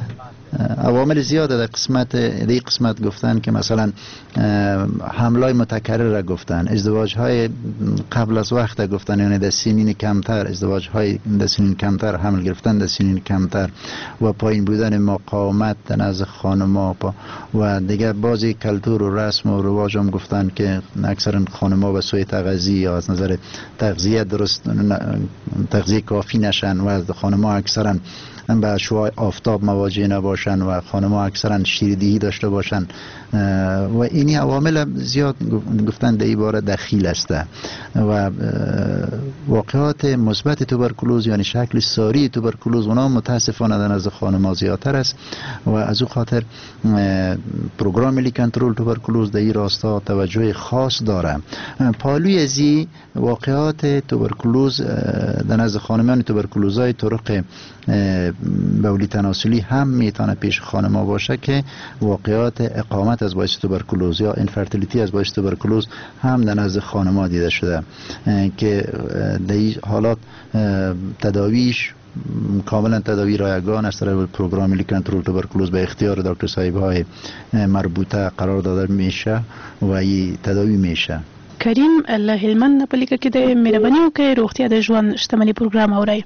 عوامل زیاده در قسمت گفتن که مثلا حملای متکرر را گفتن، ازدواج های قبل از وقت گفتن، یعنی در سنین کمتر، ازدواج های در سنین کمتر، حمل گرفتن در سنین کمتر و پایین بودن مقاومت در نزد خانم‌ها و دیگه بعضی کلتور و رسم و رواج هم گفتن که اکثرا خانم‌ها به سوی تغذیه یا از نظر تغذیه درست تغذیه کافی نشن و از خانم‌ها اکثرا به شعاع آفتاب مواجه نباشن و خانم‌ها اکثرا شیردهی داشته باشن و اینی عوامل زیاد گفتن در این باره دخیل است. و واقعات مثبت توبرکلوز یعنی شکل ساری توبرکلوز اونا متاسفانه در نزد خانم‌ها زیادتر است و از او خاطر پروگرام ملی کنترل توبرکلوز در این راستا توجه خاص داره. پالوی ازی واقعات توبرکلوز در نزد خانمان توبرکلوزهای طرق بولی تناسلی هم میتونه پیش خانم‌ها باشه که واقعات اقامت از باعث توبرکلوز یا انفرتیلیتی از باعث توبرکلوز هم در نزد خانم‌ها دیده شده که در این حالات تداویش کاملا تداوی رایگان از طرف پروگرام ملی کنترل توبرکلوز به اختیار دکتر صاحب‌های مربوطه قرار داده میشه و این تداوی میشه. کریم الله هلمند په لیکه کې د مهرباني وکړئ روغتیا د ژوند شتمنۍ پروګرام اورئ.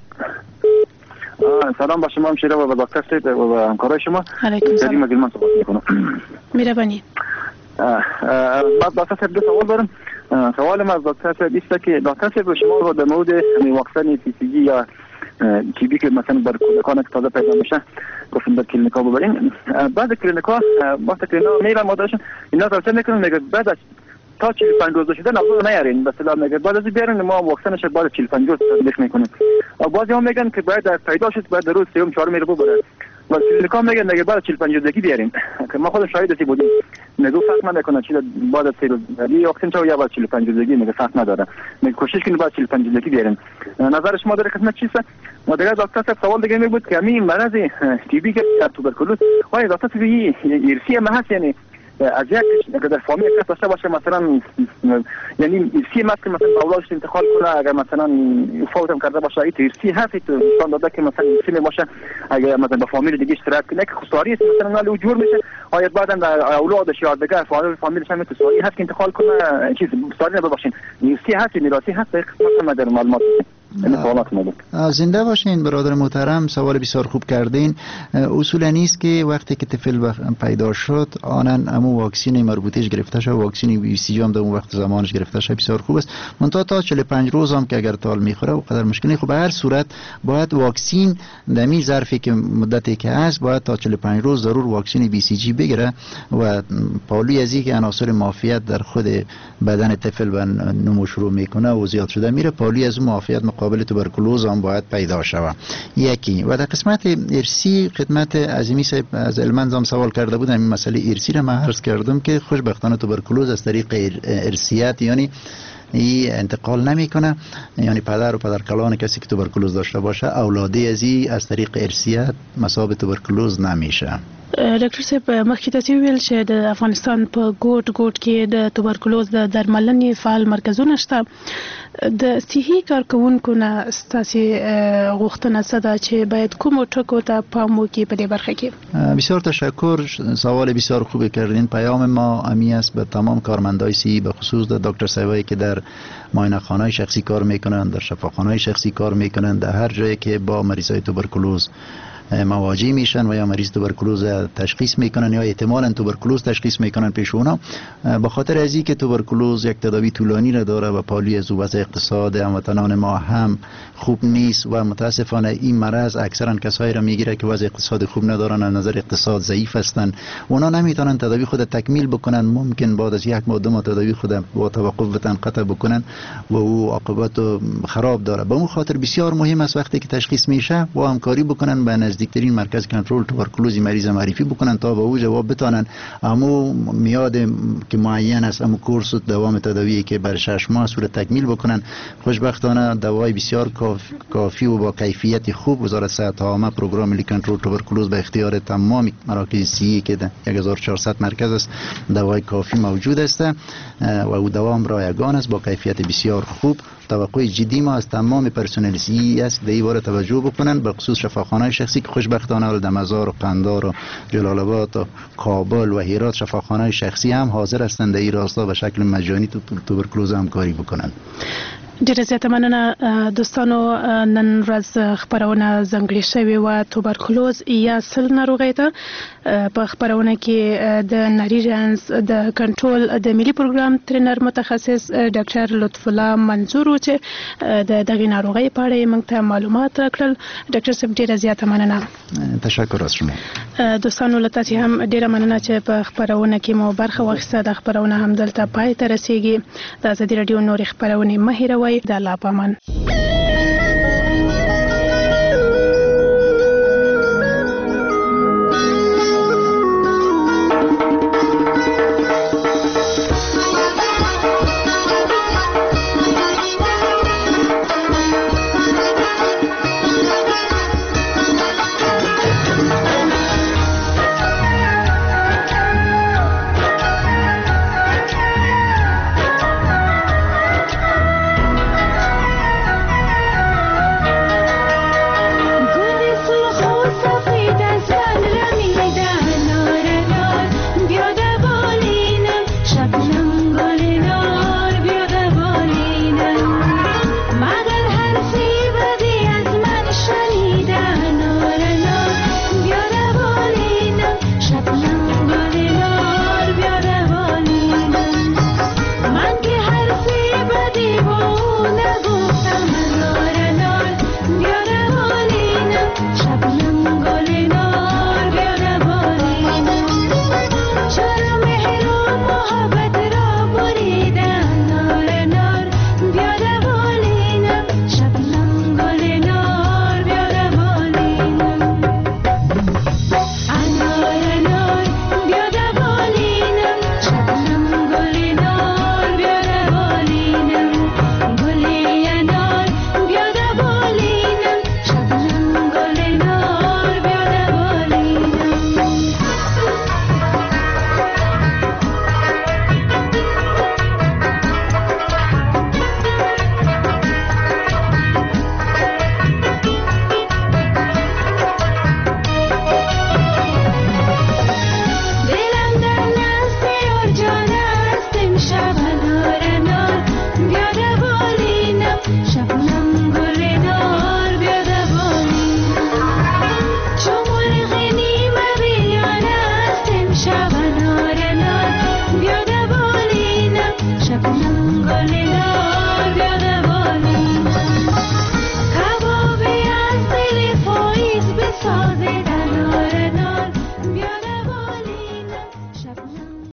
سلام با شما همشیره و به دکتر صاحب و به همکارای شما. علیکم سلام. کریم گلمن صحبت میکنم. مهربانی. دکتر صاحب دو سوال دارم. سوالم از دکتر صاحب است که دکتر صاحب شما رو در مورد واکسن PCG یا TB که مثلا بر کودکان که تازه پیدا میشه گفتم در کلینیکا ببرین. بعد کلینیکا وقتی کلینیکا میرن مادرشون اینا توصیه میکنن میگه بعد از تا 45 روز شده نبود نیارین، مثلا میگه بعد از بیارین ما واکسنش بعد 45 روز تطبیق میکنیم. و بعضی هم میگن که باید پیدا شد بعد روز سوم چهارم رو ببره. و کلینیکا میگن که بعد 45 روزگی بیارین. که ما خودم شاهد هستی بودیم. میگه فرق نمیکنه چی بعد از 3 روز دی واکسن چه یا بعد 45 روزگی میگه فرق نداره. میگه کوشش کنید بعد 45 روزگی بیارین. نظر شما در خدمت چیست؟ و دیگه دکتر صاحب سوال دیگه میگه که همین مرض TB که توبرکلوز وای دکتر صاحب ارثی ما هست، یعنی از یک اگر در فامیل کس داشته باشه مثلا یعنی ارثی مثل مثلا اولادش انتقال کنه، اگر مثلا فوت هم کرده باشه این ارثی هست تو نشان داده که مثلا ارثی باشه، اگر مثلا به فامیل دیگه اشتراک کنه که خساری است مثلا ولی جور میشه آیا بعدا در اولادش یا دیگه فامیلش هم تو سواری هست که انتقال کنه چیز سواری نباشین ارثی هست میراثی هست مثلا در معلومات زنده باشین. برادر محترم سوال بسیار خوب کردین. اصولا نیست که وقتی که طفل پیدا شد آنن امو واکسین مربوطهش گرفته شد، واکسین BCG هم در اون وقت زمانش گرفته شد، بسیار خوب است. منتها تا 45 روز هم که اگر تال میخوره و قدر مشکلی، خب به هر صورت باید واکسین دمی ظرفی که مدتی که هست باید تا 45 روز ضرور واکسین BCG بگیره و پالوی از اینکه عناصر معافیت در خود بدن طفل و نمو شروع میکنه و زیاد شده میره، پالوی از معافیت مقابل توبرکولوز هم باید پیدا شود. یکی و در قسمت ارسی خدمت عظیمی صاحب از علمند سوال کرده بودم، این مسئله ارسی را من عرض کردم که خوشبختانه توبرکولوز از طریق ارسیت یعنی انتقال نمیکنه، یعنی پدر و پدرکلان کسی که توبرکولوز داشته باشه اولاده از طریق ارسیت مصاب توبرکولوز نمیشه. ډاکټر صاحب مخکې تاسو ویل چې د افغانستان په ګوټ کې د توبرکلوز د درملنې فعال مرکزونه شته. د صحي کارکونکو نه ستاسو غوښتنه څه ده چې باید کومو ټکو ته پام وکړي په دې برخه کې؟ بسیار تشکر، سوال بسیار خوبی کردین. پیام ما امی است به تمام کارمندای صحی، به خصوص د دکتر صاحبایی که در معاینه خانه‌های شخصی کار میکنن، در شفاخانه‌های شخصی کار میکنن، در هر جایی که با مریضای توبرکلوز مواجه میشن و یا مریض توبرکلوز تشخیص میکنن یا احتمالاً توبرکلوز تشخیص میکنن پیش اونا، به خاطر از اینکه توبرکلوز یک تداوی طولانی را داره و پالوی از وضع اقتصاد هموطنان ما هم خوب نیست و متاسفانه این مرض اکثرا کسایی را میگیره که وضع اقتصاد خوب ندارن، از نظر اقتصاد ضعیف هستن، اونا نمیتونن تداوی خود تکمیل بکنن، ممکن بعد از یک ماه دو ماه تداوی خود با توقف بتن قطع بکنن و او عاقبت خراب داره. به اون خاطر بسیار مهم است وقتی که تشخیص میشه با همکاری بکنن، به نزدیکترین مرکز کنترل توبرکلوز مریض معرفی بکنن تا به او جواب بتانن امو میاد که معین است، امو کورس دوام تداوی که بر 6 ماه صورت تکمیل بکنن. خوشبختانه دوای بسیار کافی و با کیفیت خوب وزارت صحت عامه پروگرام ملی کنترل توبرکلوز به اختیار تمام مراکز صحی که 1400 مرکز است دوای کافی موجود است و او دوام رایگان است با کیفیت بسیار خوب. توقع جدی ما از تمام پرسنل صحی است در این باره توجه بکنن، به خصوص شفاخانه‌های شخصی که خوشبختانه در مزار و قندار و جلال آباد و کابل و هرات شفاخانه‌های شخصی هم حاضر هستند در این راستا به شکل مجانی توبرکلوز همکاری بکنن. ډیره زیاته مننه دوستانو. نن ورځ خبرونه ځانګړې شوې وه توبرکلوز یا سل ناروغۍ ته. په خبرونه کې د ناري جنس د کنټرول د ملي پروګرام ترینر متخصص ډاکټر لطف الله منظور و چې د دغې ناروغۍ په اړه یې موږ ته معلومات راکړل. ډاکټر صاحب ډیره زیاته مننه. تشکر از شما. دوستانو له تاسې هم ډیره مننه چې په خبرونه کې مو برخه واخیسته. د خبرونه هم دلته پای ته رسیږي. د ازادي راډیو نورې خبرونې مه هېروئ. د الله په امان.